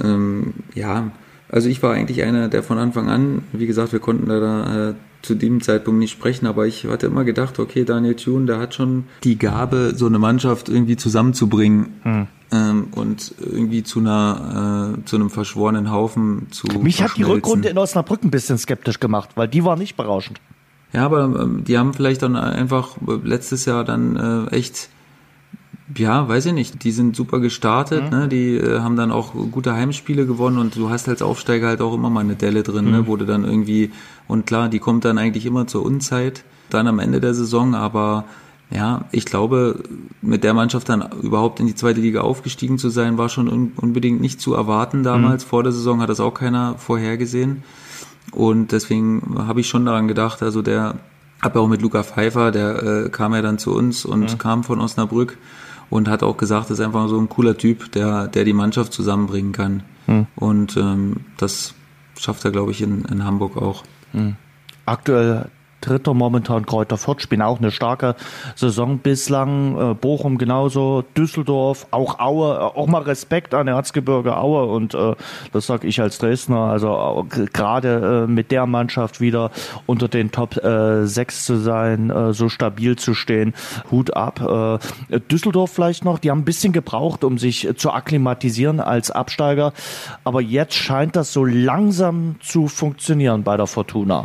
also ich war eigentlich einer, der von Anfang an, wie gesagt, wir konnten leider zu dem Zeitpunkt nicht sprechen, aber ich hatte immer gedacht, okay, Daniel Thune, der hat schon die Gabe, so eine Mannschaft irgendwie zusammenzubringen und irgendwie zu einem verschworenen Haufen zu Mich hat die Rückrunde in Osnabrück ein bisschen skeptisch gemacht, weil die war nicht berauschend. Ja, aber die haben vielleicht dann einfach letztes Jahr dann echt, ja, weiß ich nicht, die sind super gestartet, ne? Die haben dann auch gute Heimspiele gewonnen, und du hast als Aufsteiger halt auch immer mal eine Delle drin, ne? Wo du dann irgendwie, und klar, die kommt dann eigentlich immer zur Unzeit, dann am Ende der Saison, aber ja, ich glaube, mit der Mannschaft dann überhaupt in die zweite Liga aufgestiegen zu sein, war schon unbedingt nicht zu erwarten damals. Vor der Saison hat das auch keiner vorhergesehen, und deswegen habe ich schon daran gedacht, also habe auch mit Luca Pfeiffer, der kam ja dann zu uns und kam von Osnabrück, und hat auch gesagt, das ist einfach so ein cooler Typ, der die Mannschaft zusammenbringen kann. Und das schafft er, glaube ich, in Hamburg auch. Aktuell Dritter momentan Kräuter Fürth, spielen auch eine starke Saison bislang. Bochum genauso, Düsseldorf, auch Aue, auch mal Respekt an Erzgebirge Aue und das sage ich als Dresdner, also gerade mit der Mannschaft wieder unter den Top 6 zu sein, so stabil zu stehen, Hut ab. Düsseldorf vielleicht noch, die haben ein bisschen gebraucht, um sich zu akklimatisieren als Absteiger, aber jetzt scheint das so langsam zu funktionieren bei der Fortuna.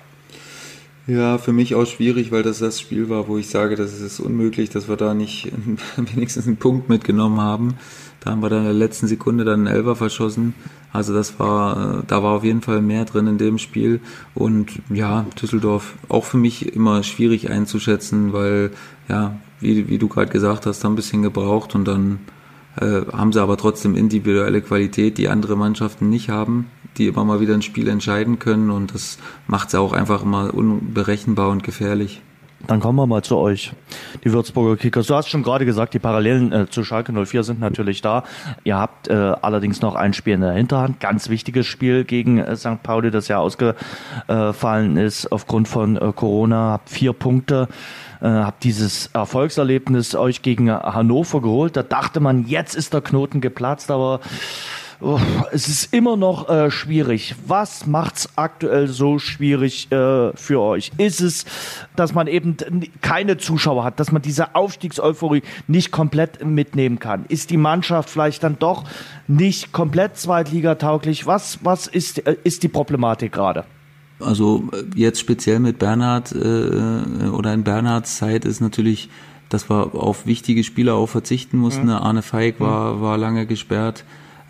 Ja, für mich auch schwierig, weil das Spiel war, wo ich sage, das ist unmöglich, dass wir da nicht wenigstens einen Punkt mitgenommen haben. Da haben wir dann in der letzten Sekunde dann einen Elfer verschossen. Also da war auf jeden Fall mehr drin in dem Spiel. Und ja, Düsseldorf auch für mich immer schwierig einzuschätzen, weil ja, wie du gerade gesagt hast, haben ein bisschen gebraucht und dann haben sie aber trotzdem individuelle Qualität, die andere Mannschaften nicht haben, die immer mal wieder ein Spiel entscheiden können und das macht es auch einfach immer unberechenbar und gefährlich. Dann kommen wir mal zu euch, die Würzburger Kickers. Du hast schon gerade gesagt, die Parallelen zu Schalke 04 sind natürlich da. Ihr habt allerdings noch ein Spiel in der Hinterhand, ganz wichtiges Spiel gegen St. Pauli, das ja ausgefallen ist aufgrund von Corona. Habt 4 Punkte. Habt dieses Erfolgserlebnis euch gegen Hannover geholt. Da dachte man, jetzt ist der Knoten geplatzt, aber es ist immer noch schwierig. Was macht's aktuell so schwierig für euch? Ist es, dass man eben keine Zuschauer hat, dass man diese Aufstiegseuphorie nicht komplett mitnehmen kann? Ist die Mannschaft vielleicht dann doch nicht komplett zweitligatauglich? Was ist die Problematik gerade? Also jetzt speziell mit Bernhard oder in Bernhards Zeit ist natürlich, dass wir auf wichtige Spieler auch verzichten mussten. Arne Feig war lange gesperrt.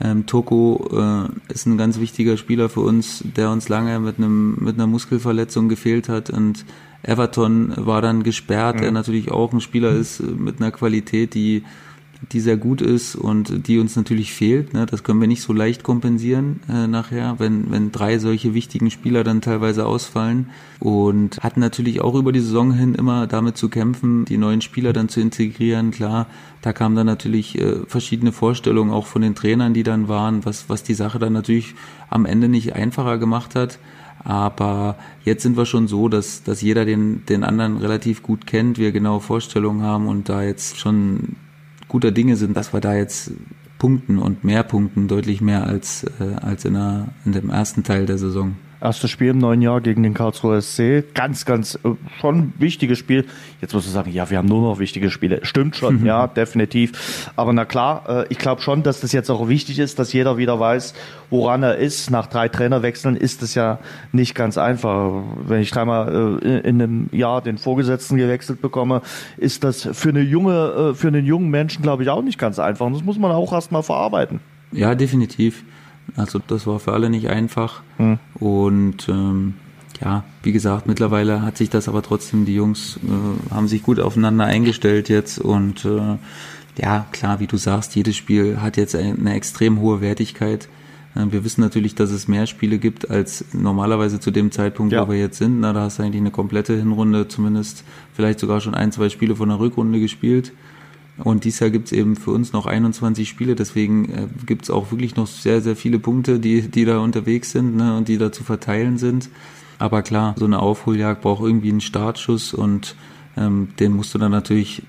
Toko ist ein ganz wichtiger Spieler für uns, der uns lange mit einer Muskelverletzung gefehlt hat und Everton war dann gesperrt, der natürlich auch ein Spieler ist mit einer Qualität, die sehr gut ist und die uns natürlich fehlt. Ne? Das können wir nicht so leicht kompensieren nachher, wenn 3 solche wichtigen Spieler dann teilweise ausfallen und hatten natürlich auch über die Saison hin immer damit zu kämpfen, die neuen Spieler dann zu integrieren. Klar, da kamen dann natürlich verschiedene Vorstellungen auch von den Trainern, die dann waren, was die Sache dann natürlich am Ende nicht einfacher gemacht hat. Aber jetzt sind wir schon so, dass jeder den anderen relativ gut kennt, wir genaue Vorstellungen haben und da jetzt schon guter Dinge sind, dass wir da jetzt punkten und mehr punkten, deutlich mehr als in dem ersten Teil der Saison. Erstes Spiel im neuen Jahr gegen den Karlsruher SC. Ganz, schon wichtiges Spiel. Jetzt musst du sagen, ja, wir haben nur noch wichtige Spiele. Stimmt schon, ja, definitiv. Aber na klar, ich glaube schon, dass das jetzt auch wichtig ist, dass jeder wieder weiß, woran er ist. Nach 3 Trainerwechseln ist es ja nicht ganz einfach. Wenn ich 3-mal in einem Jahr den Vorgesetzten gewechselt bekomme, ist das für einen jungen Menschen, glaube ich, auch nicht ganz einfach. Und das muss man auch erst mal verarbeiten. Ja, definitiv. Also das war für alle nicht einfach und ja, wie gesagt, mittlerweile hat sich das aber trotzdem, die Jungs haben sich gut aufeinander eingestellt jetzt und ja, klar, wie du sagst, jedes Spiel hat jetzt eine extrem hohe Wertigkeit. Wir wissen natürlich, dass es mehr Spiele gibt als normalerweise zu dem Zeitpunkt, wo wir jetzt sind. Da hast du eigentlich eine komplette Hinrunde, zumindest vielleicht sogar schon 1-2 Spiele von der Rückrunde gespielt. Und dieses Jahr gibt es eben für uns noch 21 Spiele, deswegen gibt es auch wirklich noch sehr, sehr viele Punkte, die da unterwegs sind, ne, und die da zu verteilen sind. Aber klar, so eine Aufholjagd braucht irgendwie einen Startschuss und den musst du dann natürlich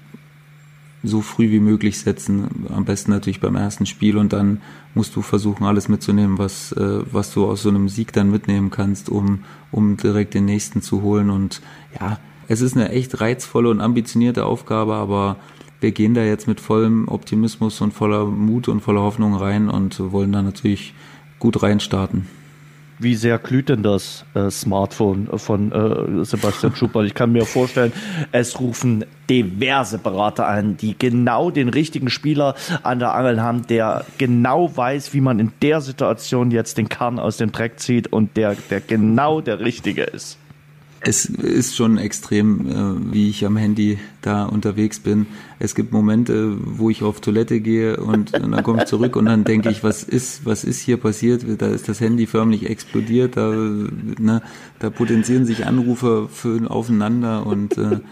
so früh wie möglich setzen, am besten natürlich beim ersten Spiel und dann musst du versuchen, alles mitzunehmen, was du aus so einem Sieg dann mitnehmen kannst, um direkt den nächsten zu holen. Und ja, es ist eine echt reizvolle und ambitionierte Aufgabe, aber wir gehen da jetzt mit vollem Optimismus und voller Mut und voller Hoffnung rein und wollen da natürlich gut reinstarten. Wie sehr glüht denn das Smartphone von Sebastian Schuppert? Ich kann mir vorstellen, es rufen diverse Berater an, die genau den richtigen Spieler an der Angel haben, der genau weiß, wie man in der Situation jetzt den Karren aus dem Dreck zieht und der genau der Richtige ist. Es ist schon extrem, wie ich am Handy da unterwegs bin. Es gibt Momente, wo ich auf Toilette gehe und dann komme ich zurück und dann denke ich, was ist hier passiert? Da ist das Handy förmlich explodiert, da potenzieren sich Anrufe aufeinander und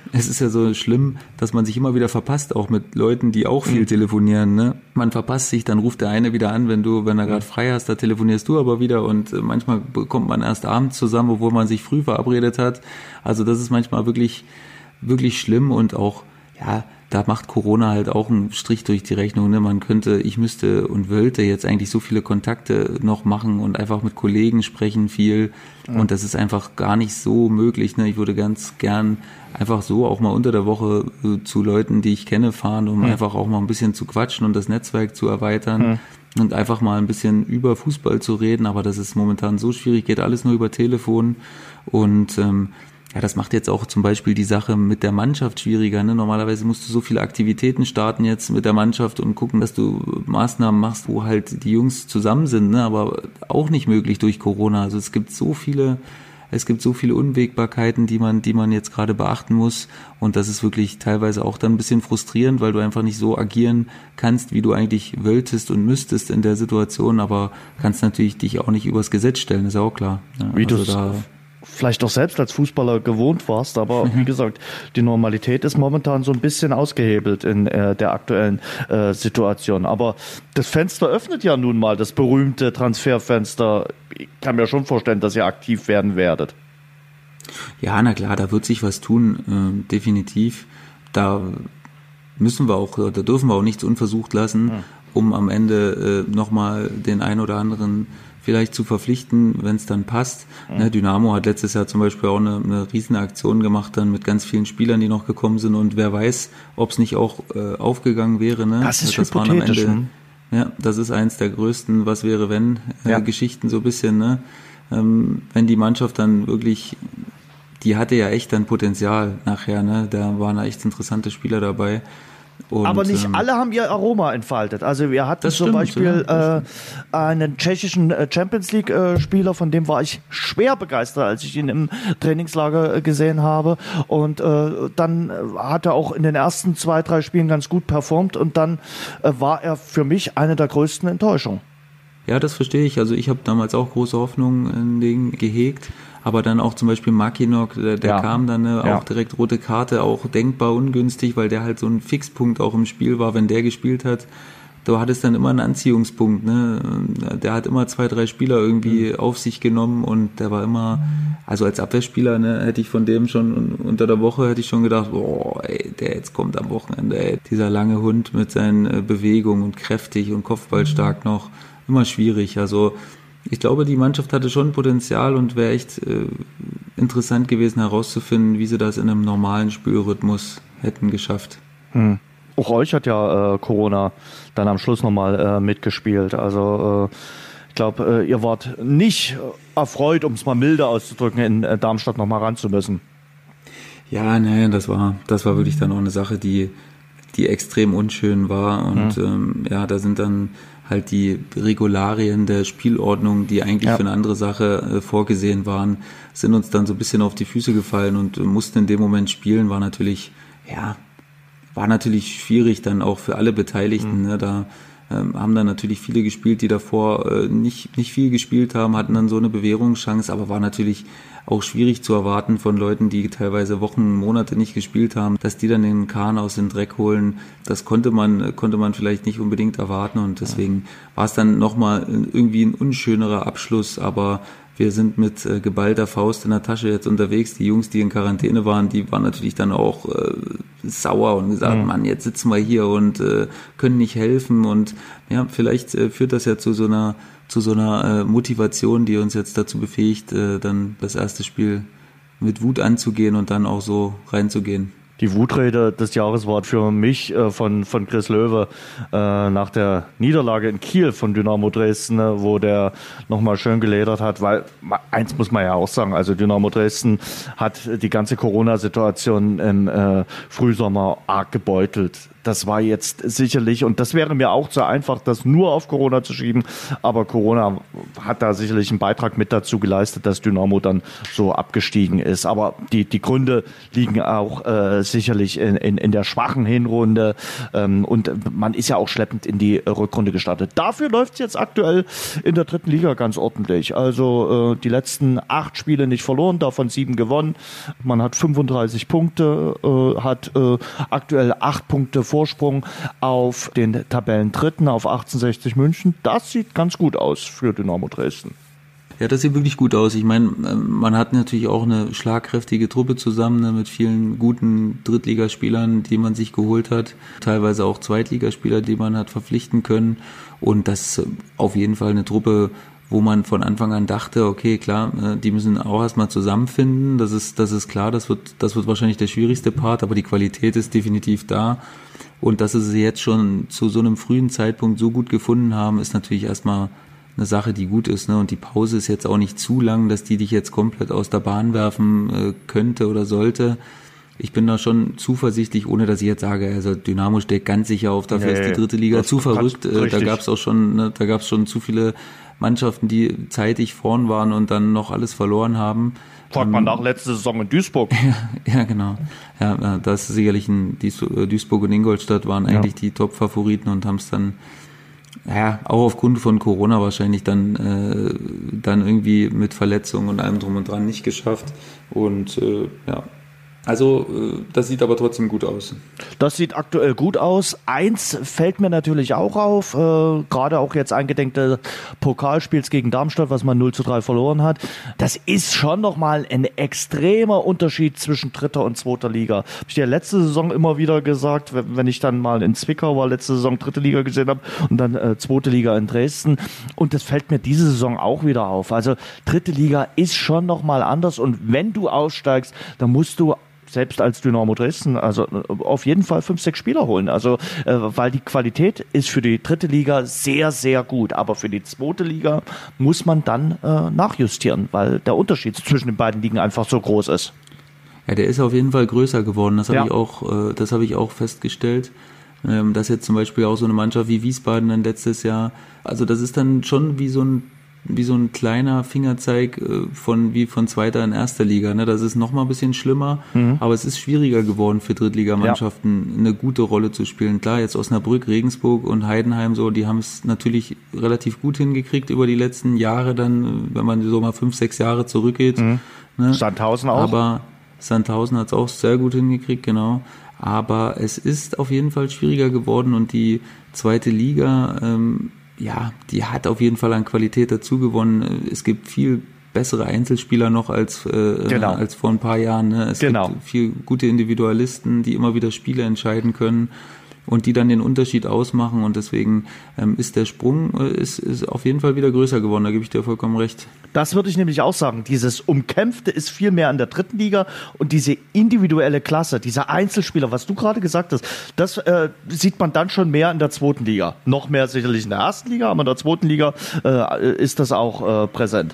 Es ist ja so schlimm, dass man sich immer wieder verpasst, auch mit Leuten, die auch viel telefonieren. Ne? Man verpasst sich, dann ruft der eine wieder an, wenn er gerade frei hast, da telefonierst du aber wieder und manchmal kommt man erst abends zusammen, obwohl man sich früh verabredet hat. Also das ist manchmal wirklich, wirklich schlimm und auch, ja, da macht Corona halt auch einen Strich durch die Rechnung. Ne? Ich müsste und wollte jetzt eigentlich so viele Kontakte noch machen und einfach mit Kollegen sprechen viel. Und das ist einfach gar nicht so möglich. Ne? Ich würde ganz gern einfach so auch mal unter der Woche zu Leuten, die ich kenne, fahren, um einfach auch mal ein bisschen zu quatschen und das Netzwerk zu erweitern. Und einfach mal ein bisschen über Fußball zu reden. Aber das ist momentan so schwierig, geht alles nur über Telefon. Und ja, das macht jetzt auch zum Beispiel die Sache mit der Mannschaft schwieriger. Ne? Normalerweise musst du so viele Aktivitäten starten jetzt mit der Mannschaft und gucken, dass du Maßnahmen machst, wo halt die Jungs zusammen sind, ne? Aber auch nicht möglich durch Corona. Also es gibt so viele Unwägbarkeiten, die man jetzt gerade beachten muss. Und das ist wirklich teilweise auch dann ein bisschen frustrierend, weil du einfach nicht so agieren kannst, wie du eigentlich wolltest und müsstest in der Situation. Aber kannst natürlich dich auch nicht übers Gesetz stellen, ist ja auch klar. Ja, wie also du vielleicht auch selbst als Fußballer gewohnt warst, aber wie gesagt, die Normalität ist momentan so ein bisschen ausgehebelt in der aktuellen Situation. Aber das Fenster öffnet ja nun mal, das berühmte Transferfenster. Ich kann mir schon vorstellen, dass ihr aktiv werden werdet. Ja, na klar, da wird sich was tun, definitiv. Da dürfen wir auch nichts unversucht lassen, um am Ende nochmal den einen oder anderen vielleicht zu verpflichten, wenn es dann passt. Ne, Dynamo hat letztes Jahr zum Beispiel auch eine riesen Aktion gemacht dann mit ganz vielen Spielern, die noch gekommen sind und wer weiß, ob es nicht auch aufgegangen wäre. Ne? Das ist hypothetisch. Ja, das ist eins der größten Was wäre wenn Geschichten so ein bisschen. Ne? Wenn die Mannschaft dann wirklich, die hatte ja echt dann Potenzial nachher. Ne? Da waren echt interessante Spieler dabei. Und, aber nicht alle haben ihr Aroma entfaltet. Also wir hatten zum Beispiel einen tschechischen Champions League Spieler, von dem war ich schwer begeistert, als ich ihn im Trainingslager gesehen habe. Und dann hat er auch in den ersten 2-3 Spielen ganz gut performt und dann war er für mich eine der größten Enttäuschungen. Ja, das verstehe ich. Also ich habe damals auch große Hoffnungen in den gehegt. Aber dann auch zum Beispiel Makinok, der kam dann auch direkt rote Karte, auch denkbar ungünstig, weil der halt so ein Fixpunkt auch im Spiel war, wenn der gespielt hat. Da hat es dann immer einen Anziehungspunkt. Ne? Der hat immer 2-3 Spieler irgendwie auf sich genommen und der war immer, also als Abwehrspieler, ne, hätte ich von dem schon unter der Woche hätte ich schon gedacht, boah, ey, der jetzt kommt am Wochenende, ey, dieser lange Hund mit seinen Bewegungen und kräftig und kopfballstark noch, immer schwierig. Also ich glaube, die Mannschaft hatte schon Potenzial und wäre echt interessant gewesen herauszufinden, wie sie das in einem normalen Spielrhythmus hätten geschafft. Auch euch hat ja Corona dann am Schluss nochmal mitgespielt. Also ich glaube, ihr wart nicht erfreut, um es mal milde auszudrücken, in Darmstadt nochmal ran zu müssen. Ja, nee, das war wirklich dann auch eine Sache, die extrem unschön war. Und da sind dann halt die Regularien der Spielordnung, die eigentlich für eine andere Sache vorgesehen waren, sind uns dann so ein bisschen auf die Füße gefallen und mussten in dem Moment spielen, war natürlich schwierig dann auch für alle Beteiligten. Ne? Da haben dann natürlich viele gespielt, die davor nicht viel gespielt haben, hatten dann so eine Bewährungschance, aber war natürlich auch schwierig zu erwarten von Leuten, die teilweise Wochen, Monate nicht gespielt haben, dass die dann den Kahn aus dem Dreck holen. Das konnte man vielleicht nicht unbedingt erwarten und deswegen war es dann nochmal irgendwie ein unschönerer Abschluss, aber wir sind mit geballter Faust in der Tasche jetzt unterwegs. Die Jungs, die in Quarantäne waren, die waren natürlich dann auch sauer und gesagt, Mann, jetzt sitzen wir hier und können nicht helfen. Und ja, vielleicht führt das ja zu so einer Motivation, die uns jetzt dazu befähigt, dann das erste Spiel mit Wut anzugehen und dann auch so reinzugehen. Die Wutrede des Jahres war für mich von Chris Löwe nach der Niederlage in Kiel von Dynamo Dresden, wo der nochmal schön geledert hat, weil eins muss man ja auch sagen, also Dynamo Dresden hat die ganze Corona-Situation im Frühsommer arg gebeutelt. das war jetzt sicherlich, und das wäre mir auch zu einfach, das nur auf Corona zu schieben, aber Corona hat da sicherlich einen Beitrag mit dazu geleistet, dass Dynamo dann so abgestiegen ist. Aber die Gründe liegen auch sicherlich in der schwachen Hinrunde, und man ist ja auch schleppend in die Rückrunde gestartet. Dafür läuft es jetzt aktuell in der 3. Liga ganz ordentlich. Also die letzten 8 Spiele nicht verloren, davon 7 gewonnen. Man hat 35 Punkte, hat aktuell 8 Punkte Vorsprung auf den Tabellendritten, auf 1860 München. Das sieht ganz gut aus für Dynamo Dresden. Ja, das sieht wirklich gut aus. Ich meine, man hat natürlich auch eine schlagkräftige Truppe zusammen, ne, mit vielen guten Drittligaspielern, die man sich geholt hat. Teilweise auch Zweitligaspieler, die man hat verpflichten können. Und das ist auf jeden Fall eine Truppe, wo man von Anfang an dachte, okay, klar, die müssen auch erstmal zusammenfinden. Das ist klar, das wird wahrscheinlich der schwierigste Part, aber die Qualität ist definitiv da. Und dass sie sie jetzt schon zu so einem frühen Zeitpunkt so gut gefunden haben, ist natürlich erstmal eine Sache, die gut ist, ne? Und die Pause ist jetzt auch nicht zu lang, dass die dich jetzt komplett aus der Bahn werfen könnte oder sollte. Ich bin da schon zuversichtlich, ohne dass ich jetzt sage, also Dynamo steht ganz sicher auf, dafür ist die 3. Liga zu verrückt. Da gab es schon zu viele Mannschaften, die zeitig vorn waren und dann noch alles verloren haben. Fragt man nach letzte Saison in Duisburg. Ja, genau. Ja, das ist sicherlich Duisburg und Ingolstadt waren eigentlich die Top-Favoriten und haben es dann, ja, auch aufgrund von Corona wahrscheinlich dann irgendwie mit Verletzungen und allem drum und dran nicht geschafft. Und ja. Also das sieht aber trotzdem gut aus. Das sieht aktuell gut aus. Eins fällt mir natürlich auch auf, gerade auch jetzt eingedenk des Pokalspiels gegen Darmstadt, was man 0:3 verloren hat. Das ist schon nochmal ein extremer Unterschied zwischen 3. und 2. Liga. Habe ich dir letzte Saison immer wieder gesagt, wenn ich dann mal in Zwickau war, letzte Saison 3. Liga gesehen habe und dann 2. Liga in Dresden. Und das fällt mir diese Saison auch wieder auf. Also 3. Liga ist schon nochmal anders, und wenn du aussteigst, dann musst du selbst als Dynamo Dresden, also auf jeden Fall 5, 6 Spieler holen. Also, weil die Qualität ist für die 3. Liga sehr, sehr gut. Aber für die 2. Liga muss man dann nachjustieren, weil der Unterschied zwischen den beiden Ligen einfach so groß ist. Ja, der ist auf jeden Fall größer geworden. Das habe ich auch festgestellt. Dass jetzt zum Beispiel auch so eine Mannschaft wie Wiesbaden dann letztes Jahr, also das ist dann schon wie so ein kleiner Fingerzeig von 2. in 1. Liga. Ne? Das ist noch mal ein bisschen schlimmer, aber es ist schwieriger geworden für Drittligamannschaften, eine gute Rolle zu spielen. Klar, jetzt Osnabrück, Regensburg und Heidenheim, so, die haben es natürlich relativ gut hingekriegt über die letzten Jahre dann, wenn man so mal 5, 6 Jahre zurückgeht. Ne? Sandhausen auch. Aber Sandhausen hat es auch sehr gut hingekriegt, genau. Aber es ist auf jeden Fall schwieriger geworden, und die 2. Liga, die hat auf jeden Fall an Qualität dazu gewonnen. Es gibt viel bessere Einzelspieler noch als vor ein paar Jahren. Ne? Es gibt viel gute Individualisten, die immer wieder Spiele entscheiden können und die dann den Unterschied ausmachen. Und deswegen ist der Sprung ist auf jeden Fall wieder größer geworden. Da gebe ich dir vollkommen recht. Das würde ich nämlich auch sagen. Dieses Umkämpfte ist viel mehr in der 3. Liga, und diese individuelle Klasse, dieser Einzelspieler, was du gerade gesagt hast, das sieht man dann schon mehr in der 2. Liga. Noch mehr sicherlich in der 1. Liga, aber in der 2. Liga ist das auch präsent.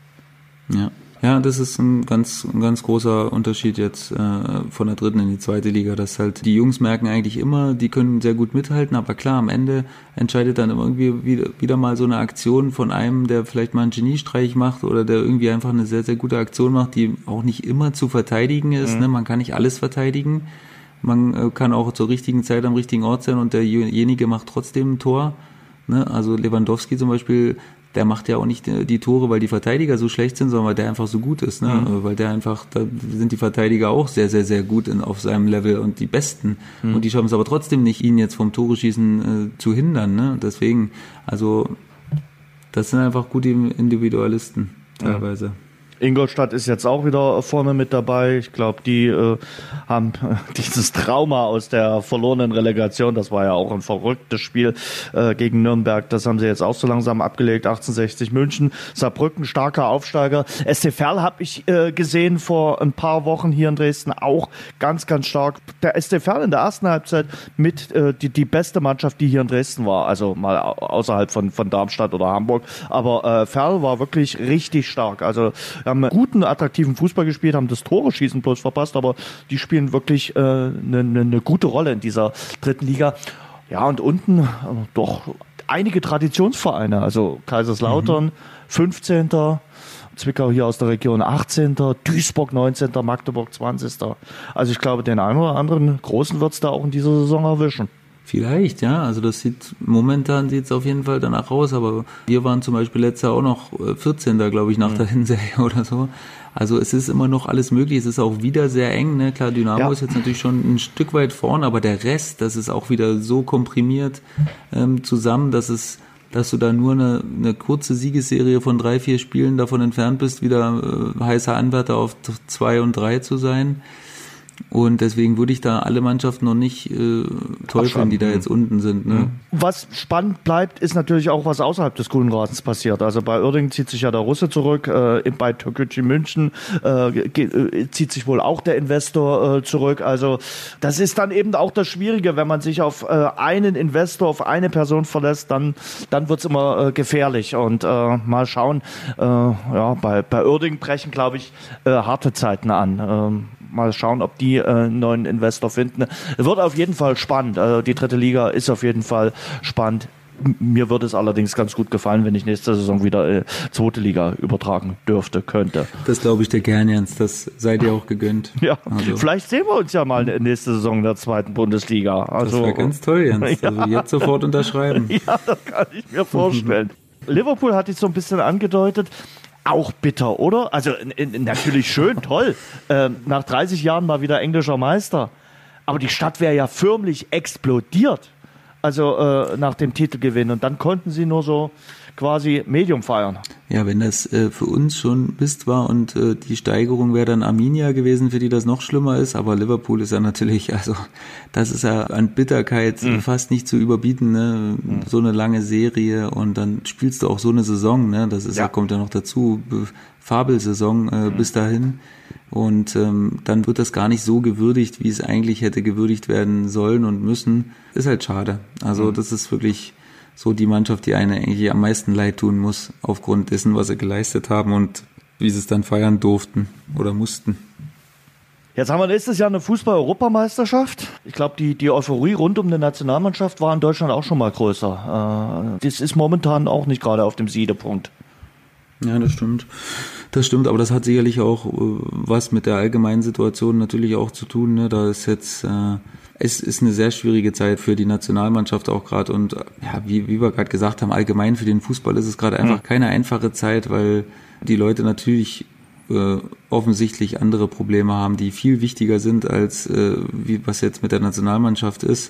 Ja, das ist ein ganz großer Unterschied jetzt von der 3. in die 2. Liga, dass halt die Jungs merken eigentlich immer, die können sehr gut mithalten, aber klar, am Ende entscheidet dann irgendwie wieder mal so eine Aktion von einem, der vielleicht mal einen Geniestreich macht oder der irgendwie einfach eine sehr, sehr gute Aktion macht, die auch nicht immer zu verteidigen ist. Ne? Man kann nicht alles verteidigen. Man kann auch zur richtigen Zeit am richtigen Ort sein und derjenige macht trotzdem ein Tor. Ne? Also Lewandowski zum Beispiel, der macht ja auch nicht die Tore, weil die Verteidiger so schlecht sind, sondern weil der einfach so gut ist. Ne? Weil der einfach, da sind die Verteidiger auch sehr, sehr, sehr gut auf seinem Level und die Besten. Und die schaffen es aber trotzdem nicht, ihn jetzt vom Tore-Schießen zu hindern. Ne? Deswegen, also das sind einfach gute Individualisten teilweise. Ingolstadt ist jetzt auch wieder vorne mit dabei. Ich glaube, die haben dieses Trauma aus der verlorenen Relegation, das war ja auch ein verrücktes Spiel gegen Nürnberg, das haben sie jetzt auch so langsam abgelegt. 1860 München, Saarbrücken, starker Aufsteiger. SC Verl habe ich gesehen vor ein paar Wochen hier in Dresden, auch ganz, ganz stark. Der SC Verl in der ersten Halbzeit mit die beste Mannschaft, die hier in Dresden war, also mal außerhalb von Darmstadt oder Hamburg. Aber Verl war wirklich richtig stark. Also haben guten, attraktiven Fußball gespielt, haben das Tore-Schießen bloß verpasst, aber die spielen wirklich eine gute Rolle in dieser dritten Liga. Ja, und unten doch einige Traditionsvereine, also Kaiserslautern 15., Zwickau hier aus der Region 18., Duisburg 19., Magdeburg 20. Also ich glaube, den einen oder anderen Großen wird es da auch in dieser Saison erwischen. Vielleicht, ja. Also momentan sieht es auf jeden Fall danach aus, aber wir waren zum Beispiel letztes Jahr auch noch 14. glaube ich, nach der Hinserie oder so. Also es ist immer noch alles möglich, es ist auch wieder sehr eng, ne? Klar, Dynamo ist jetzt natürlich schon ein Stück weit vorn, aber der Rest, das ist auch wieder so komprimiert zusammen, dass du da nur eine kurze Siegesserie von 3-4 Spielen davon entfernt bist, wieder heißer Anwärter auf 2 und 3 zu sein. Und deswegen würde ich da alle Mannschaften noch nicht teufeln, die da jetzt unten sind. Ne? Was spannend bleibt, ist natürlich auch, was außerhalb des grünen Rasens passiert. Also bei Uerdingen zieht sich ja der Russe zurück, bei Türkgücü München zieht sich wohl auch der Investor zurück. Also das ist dann eben auch das Schwierige, wenn man sich auf einen Investor, auf eine Person verlässt, dann wird es immer gefährlich. Und mal schauen, bei Uerdingen brechen, glaube ich, harte Zeiten an. Mal schauen, ob die einen neuen Investor finden. Wird auf jeden Fall spannend. Also die dritte Liga ist auf jeden Fall spannend. Mir würde es allerdings ganz gut gefallen, wenn ich nächste Saison wieder zweite Liga übertragen könnte. Das glaube ich dir gern, Jens. Das seid ihr auch gegönnt. Ja, also. Vielleicht sehen wir uns ja mal nächste Saison in der zweiten Bundesliga. Also, das wäre ganz toll, Jens. Ja. Also jetzt sofort unterschreiben. Ja, das kann ich mir vorstellen. Liverpool hatte ich so ein bisschen angedeutet. Auch bitter, oder? Also natürlich schön, toll. Nach 30 Jahren mal wieder englischer Meister. Aber die Stadt wäre ja förmlich explodiert. Also nach dem Titelgewinn. Und dann konnten sie nur so quasi Medium feiern. Ja, wenn das für uns schon Mist war und die Steigerung wäre dann Arminia gewesen, für die das noch schlimmer ist. Aber Liverpool ist ja natürlich, also das ist ja an Bitterkeit fast nicht zu überbieten, ne? So eine lange Serie und dann spielst du auch so eine Saison, ne? Das ist kommt ja noch dazu, Fabelsaison bis dahin. Und dann wird das gar nicht so gewürdigt, wie es eigentlich hätte gewürdigt werden sollen und müssen. Ist halt schade. Also das ist wirklich so die Mannschaft, die einen eigentlich am meisten leid tun muss, aufgrund dessen, was sie geleistet haben und wie sie es dann feiern durften oder mussten. Jetzt haben wir nächstes Jahr eine Fußball-Europameisterschaft. Ich glaube, die Euphorie rund um die Nationalmannschaft war in Deutschland auch schon mal größer. Das ist momentan auch nicht gerade auf dem Siedepunkt. Ja, das stimmt. Das stimmt, aber das hat sicherlich auch was mit der allgemeinen Situation natürlich auch zu tun. Ne? Da ist jetzt es ist eine sehr schwierige Zeit für die Nationalmannschaft auch gerade und ja, wie wir gerade gesagt haben, allgemein für den Fußball ist es gerade einfach keine einfache Zeit, weil die Leute natürlich offensichtlich andere Probleme haben, die viel wichtiger sind als was jetzt mit der Nationalmannschaft ist.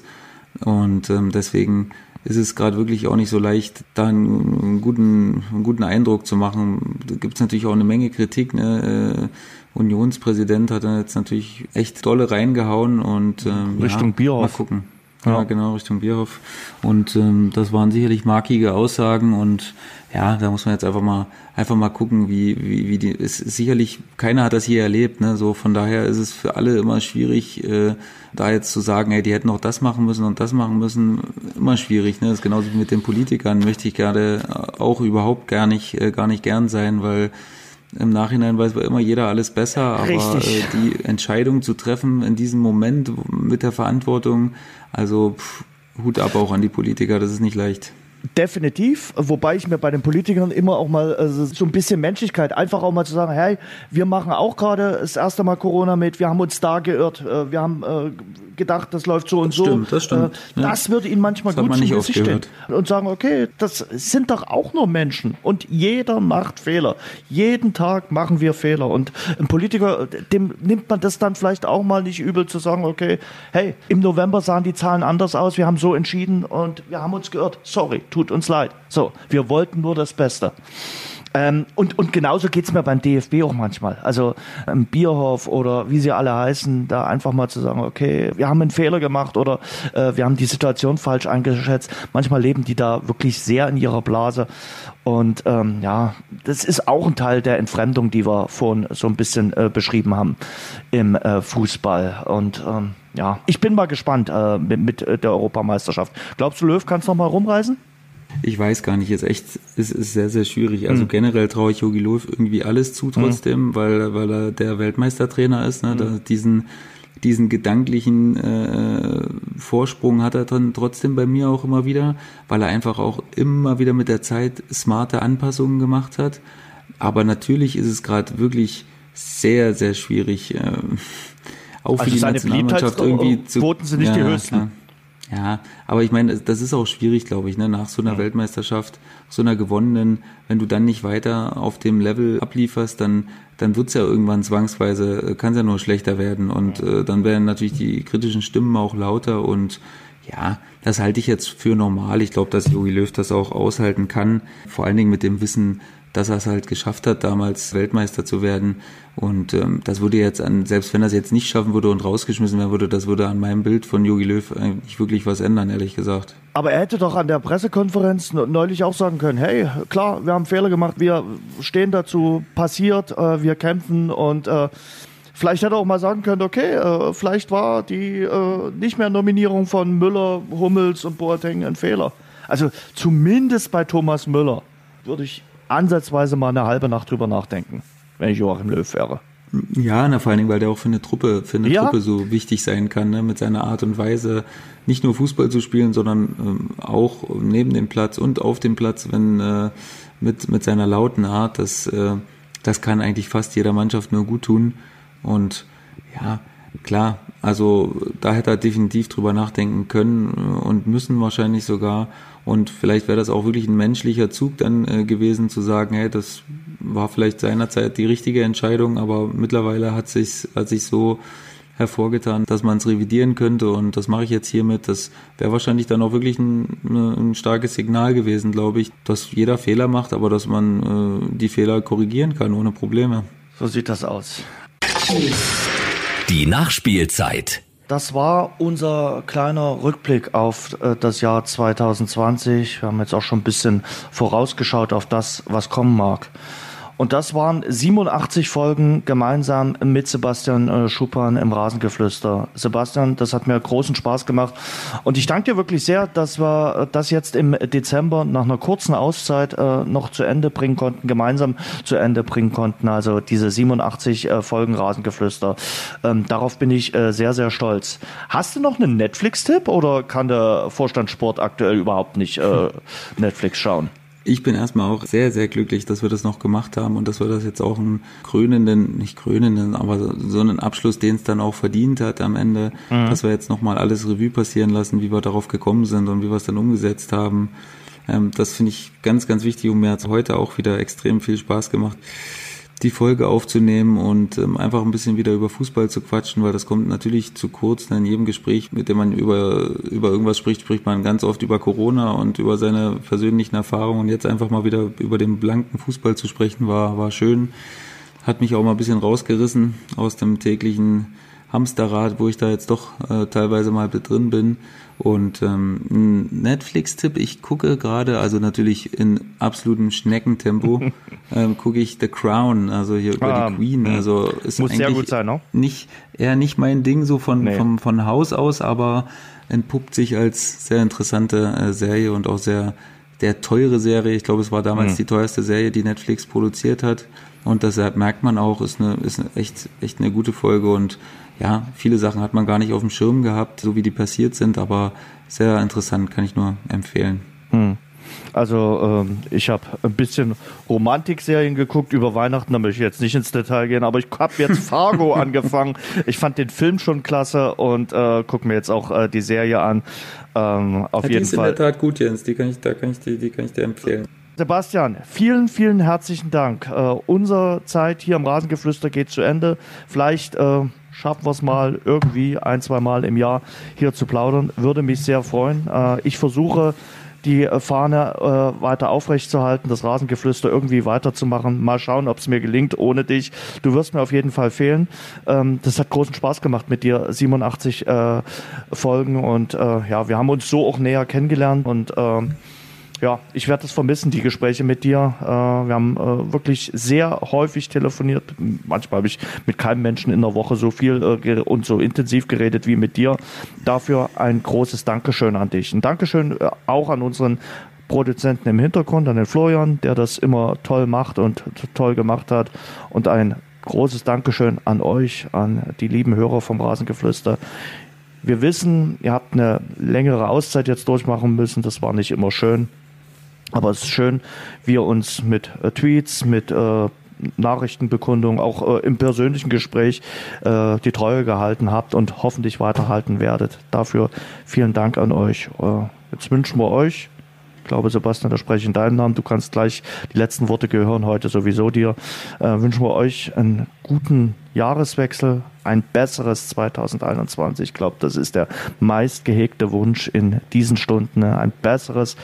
Und deswegen ist es gerade wirklich auch nicht so leicht, da einen guten Eindruck zu machen. Da gibt es natürlich auch eine Menge Kritik. Ne? Unionspräsident hat dann jetzt natürlich echt dolle reingehauen und Richtung Bierhoff. Mal gucken. Ja, genau, Richtung Bierhoff. Und das waren sicherlich markige Aussagen und ja, da muss man jetzt einfach mal gucken, wie die ist sicherlich, keiner hat das hier erlebt, ne? So von daher ist es für alle immer schwierig, da jetzt zu sagen, hey, die hätten auch das machen müssen und das machen müssen, immer schwierig, ne? Das ist genauso wie mit den Politikern, möchte ich gerade auch überhaupt gar nicht gern sein, weil im Nachhinein weiß immer jeder alles besser, aber die Entscheidung zu treffen in diesem Moment mit der Verantwortung, also Hut ab auch an die Politiker, das ist nicht leicht. Definitiv, wobei ich mir bei den Politikern immer auch mal so ein bisschen Menschlichkeit, einfach auch mal zu sagen, hey, wir machen auch gerade das erste Mal Corona mit, wir haben uns da geirrt, wir haben gedacht, das läuft so und so. Das stimmt. Das würde ihnen manchmal gut zu Gesicht stehen und sagen, okay, das sind doch auch nur Menschen und jeder macht Fehler. Jeden Tag machen wir Fehler und ein Politiker, dem nimmt man das dann vielleicht auch mal nicht übel zu sagen, okay, hey, im November sahen die Zahlen anders aus, wir haben so entschieden und wir haben uns geirrt. Sorry, tut uns leid. So, wir wollten nur das Beste. Und genauso geht's mir beim DFB auch manchmal. Also Bierhoff oder wie sie alle heißen, da einfach mal zu sagen, okay, wir haben einen Fehler gemacht oder wir haben die Situation falsch eingeschätzt. Manchmal leben die da wirklich sehr in ihrer Blase. Und das ist auch ein Teil der Entfremdung, die wir vorhin so ein bisschen beschrieben haben im Fußball. Und ich bin mal gespannt mit der Europameisterschaft. Glaubst du, Löw kann es nochmal rumreißen? Ich weiß gar nicht, es ist sehr, sehr schwierig. Also generell traue ich Jogi Löw irgendwie alles zu trotzdem, weil er der Weltmeistertrainer ist. Ne? Diesen gedanklichen Vorsprung hat er dann trotzdem bei mir auch immer wieder, weil er einfach auch immer wieder mit der Zeit smarte Anpassungen gemacht hat. Aber natürlich ist es gerade wirklich sehr, sehr schwierig, auch für die Nationalmannschaft irgendwie zu... Quoten sind nicht die höchsten. Ja, aber ich meine, das ist auch schwierig, glaube ich, ne? Nach so einer Weltmeisterschaft, so einer gewonnenen, wenn du dann nicht weiter auf dem Level ablieferst, dann wird's ja irgendwann zwangsweise, kann es ja nur schlechter werden und dann werden natürlich die kritischen Stimmen auch lauter und ja, das halte ich jetzt für normal. Ich glaube, dass Jogi Löw das auch aushalten kann, vor allen Dingen mit dem Wissen, dass er es halt geschafft hat, damals Weltmeister zu werden. Und das würde jetzt selbst wenn er es jetzt nicht schaffen würde und rausgeschmissen werden würde, das würde an meinem Bild von Jogi Löw eigentlich wirklich was ändern, ehrlich gesagt. Aber er hätte doch an der Pressekonferenz neulich auch sagen können, hey, klar, wir haben Fehler gemacht, wir stehen dazu, passiert, wir kämpfen und vielleicht hätte er auch mal sagen können, okay, vielleicht war die nicht mehr Nominierung von Müller, Hummels und Boateng ein Fehler. Also zumindest bei Thomas Müller würde ich ansatzweise mal eine halbe Nacht drüber nachdenken, wenn ich Joachim Löw wäre. Ja, vor allen Dingen, weil der auch für eine Truppe so wichtig sein kann, ne? Mit seiner Art und Weise, nicht nur Fußball zu spielen, sondern auch neben dem Platz und auf dem Platz, wenn mit seiner lauten Art, das kann eigentlich fast jeder Mannschaft nur gut tun. Und ja, klar, also da hätte er definitiv drüber nachdenken können und müssen wahrscheinlich sogar. Und vielleicht wäre das auch wirklich ein menschlicher Zug dann gewesen, zu sagen, hey, das war vielleicht seinerzeit die richtige Entscheidung, aber mittlerweile hat sich so hervorgetan, dass man es revidieren könnte und das mache ich jetzt hiermit. Das wäre wahrscheinlich dann auch wirklich ein starkes Signal gewesen, glaube ich, dass jeder Fehler macht, aber dass man die Fehler korrigieren kann ohne Probleme. So sieht das aus. Die Nachspielzeit. Das war unser kleiner Rückblick auf das Jahr 2020. Wir haben jetzt auch schon ein bisschen vorausgeschaut auf das, was kommen mag. Und das waren 87 Folgen gemeinsam mit Sebastian Schuppan im Rasengeflüster. Sebastian, das hat mir großen Spaß gemacht. Und ich danke dir wirklich sehr, dass wir das jetzt im Dezember nach einer kurzen Auszeit noch zu Ende bringen konnten, gemeinsam zu Ende bringen konnten. Also diese 87 Folgen Rasengeflüster. Darauf bin ich sehr, sehr stolz. Hast du noch einen Netflix-Tipp oder kann der Vorstand Sport aktuell überhaupt nicht Netflix schauen? Ich bin erstmal auch sehr, sehr glücklich, dass wir das noch gemacht haben und dass wir das jetzt auch einen aber so einen Abschluss, den es dann auch verdient hat am Ende, dass wir jetzt nochmal alles Revue passieren lassen, wie wir darauf gekommen sind und wie wir es dann umgesetzt haben. Das finde ich ganz, ganz wichtig und mir hat es heute auch wieder extrem viel Spaß gemacht, die Folge aufzunehmen und einfach ein bisschen wieder über Fußball zu quatschen, weil das kommt natürlich zu kurz. In jedem Gespräch, mit dem man über irgendwas spricht man ganz oft über Corona und über seine persönlichen Erfahrungen. Und jetzt einfach mal wieder über den blanken Fußball zu sprechen, war schön. Hat mich auch mal ein bisschen rausgerissen aus dem täglichen Hamsterrad, wo ich da jetzt doch teilweise mal drin bin. Und ein Netflix-Tipp, ich gucke gerade, also natürlich in absolutem Schneckentempo, gucke ich The Crown, also hier über die Queen. Also ist muss eigentlich sehr gut sein, ne? nicht mein Ding so von Haus aus, aber entpuppt sich als sehr interessante Serie und auch sehr teure Serie. Ich glaube, es war damals die teuerste Serie, die Netflix produziert hat. Und deshalb merkt man auch, ist echt eine gute Folge und ja, viele Sachen hat man gar nicht auf dem Schirm gehabt, so wie die passiert sind, aber sehr interessant, kann ich nur empfehlen. Also ich habe ein bisschen Romantikserien geguckt über Weihnachten, da möchte ich jetzt nicht ins Detail gehen, aber ich habe jetzt Fargo angefangen. Ich fand den Film schon klasse und gucke mir jetzt auch die Serie an. Auf jeden Fall. Die ist in der Tat gut, Jens, die kann ich dir empfehlen. Sebastian, vielen, vielen herzlichen Dank. Unsere Zeit hier im Rasengeflüster geht zu Ende. Vielleicht schaffen wir es mal irgendwie 1-2 Mal im Jahr hier zu plaudern. Würde mich sehr freuen. Ich versuche, die Fahne weiter aufrechtzuerhalten, das Rasengeflüster irgendwie weiterzumachen. Mal schauen, ob es mir gelingt ohne dich. Du wirst mir auf jeden Fall fehlen. Das hat großen Spaß gemacht mit dir, 87 Folgen. Und ja, wir haben uns so auch näher kennengelernt und ja, ich werde das vermissen, die Gespräche mit dir. Wir haben wirklich sehr häufig telefoniert. Manchmal habe ich mit keinem Menschen in der Woche so viel und so intensiv geredet wie mit dir. Dafür ein großes Dankeschön an dich. Ein Dankeschön auch an unseren Produzenten im Hintergrund, an den Florian, der das immer toll macht und toll gemacht hat. Und ein großes Dankeschön an euch, an die lieben Hörer vom Rasengeflüster. Wir wissen, ihr habt eine längere Auszeit jetzt durchmachen müssen. Das war nicht immer schön. Aber es ist schön, wie ihr uns mit Tweets, mit Nachrichtenbekundungen, auch im persönlichen Gespräch die Treue gehalten habt und hoffentlich weiterhalten werdet. Dafür vielen Dank an euch. Jetzt wünschen wir euch, ich glaube, Sebastian, da spreche ich in deinem Namen, du kannst gleich die letzten Worte gehören heute sowieso dir, wünschen wir euch einen guten Jahreswechsel, ein besseres 2021. Ich glaube, das ist der meist gehegte Wunsch in diesen Stunden, ein besseres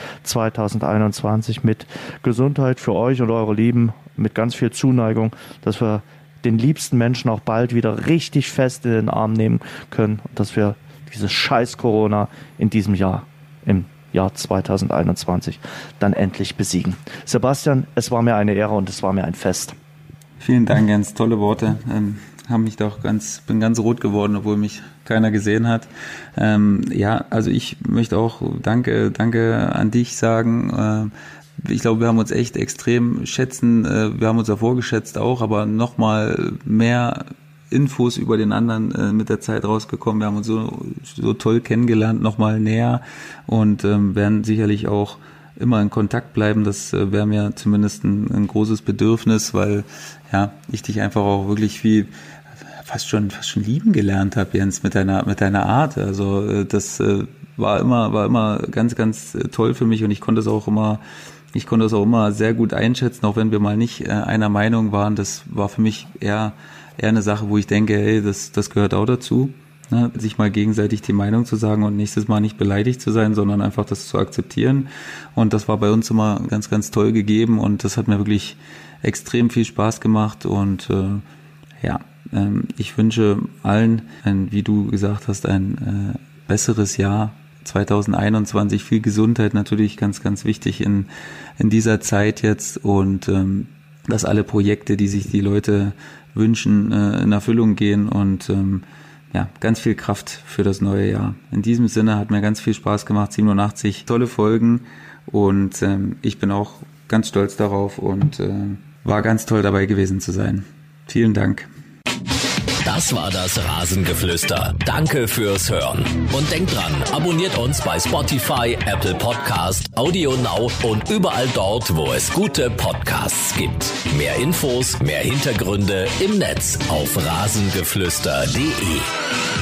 2021 mit Gesundheit für euch und eure Lieben, mit ganz viel Zuneigung, dass wir den liebsten Menschen auch bald wieder richtig fest in den Arm nehmen können und dass wir dieses scheiß Corona in diesem Jahr, im Jahr 2021, dann endlich besiegen. Sebastian, es war mir eine Ehre und es war mir ein Fest. Vielen Dank, Jens, tolle Worte. Haben mich doch bin ganz rot geworden, obwohl mich keiner gesehen hat. Ja, also ich möchte auch Danke an dich sagen. Ich glaube, wir haben uns echt extrem schätzen. Wir haben uns davor geschätzt auch, aber nochmal mehr Infos über den anderen mit der Zeit rausgekommen. Wir haben uns so toll kennengelernt, nochmal näher und werden sicherlich auch immer in Kontakt bleiben. Das wäre mir zumindest ein großes Bedürfnis, weil ja ich dich einfach auch wirklich viel fast schon lieben gelernt habe, Jens, mit deiner Art. Also das war immer ganz, ganz toll für mich und ich konnte es auch immer sehr gut einschätzen, auch wenn wir mal nicht einer Meinung waren. Das war für mich eher eine Sache, wo ich denke, hey, das gehört auch dazu, ne? Sich mal gegenseitig die Meinung zu sagen und nächstes Mal nicht beleidigt zu sein, sondern einfach das zu akzeptieren. Und das war bei uns immer ganz, ganz toll gegeben und das hat mir wirklich extrem viel Spaß gemacht und ich wünsche allen, wie du gesagt hast, ein besseres Jahr 2021, viel Gesundheit natürlich ganz, ganz wichtig in dieser Zeit jetzt und dass alle Projekte, die sich die Leute wünschen, in Erfüllung gehen und ganz viel Kraft für das neue Jahr. In diesem Sinne hat mir ganz viel Spaß gemacht, 87 tolle Folgen und ich bin auch ganz stolz darauf und war ganz toll dabei gewesen zu sein. Vielen Dank. Das war das Rasengeflüster. Danke fürs Hören. Und denkt dran, abonniert uns bei Spotify, Apple Podcast, Audio Now und überall dort, wo es gute Podcasts gibt. Mehr Infos, mehr Hintergründe im Netz auf rasengeflüster.de.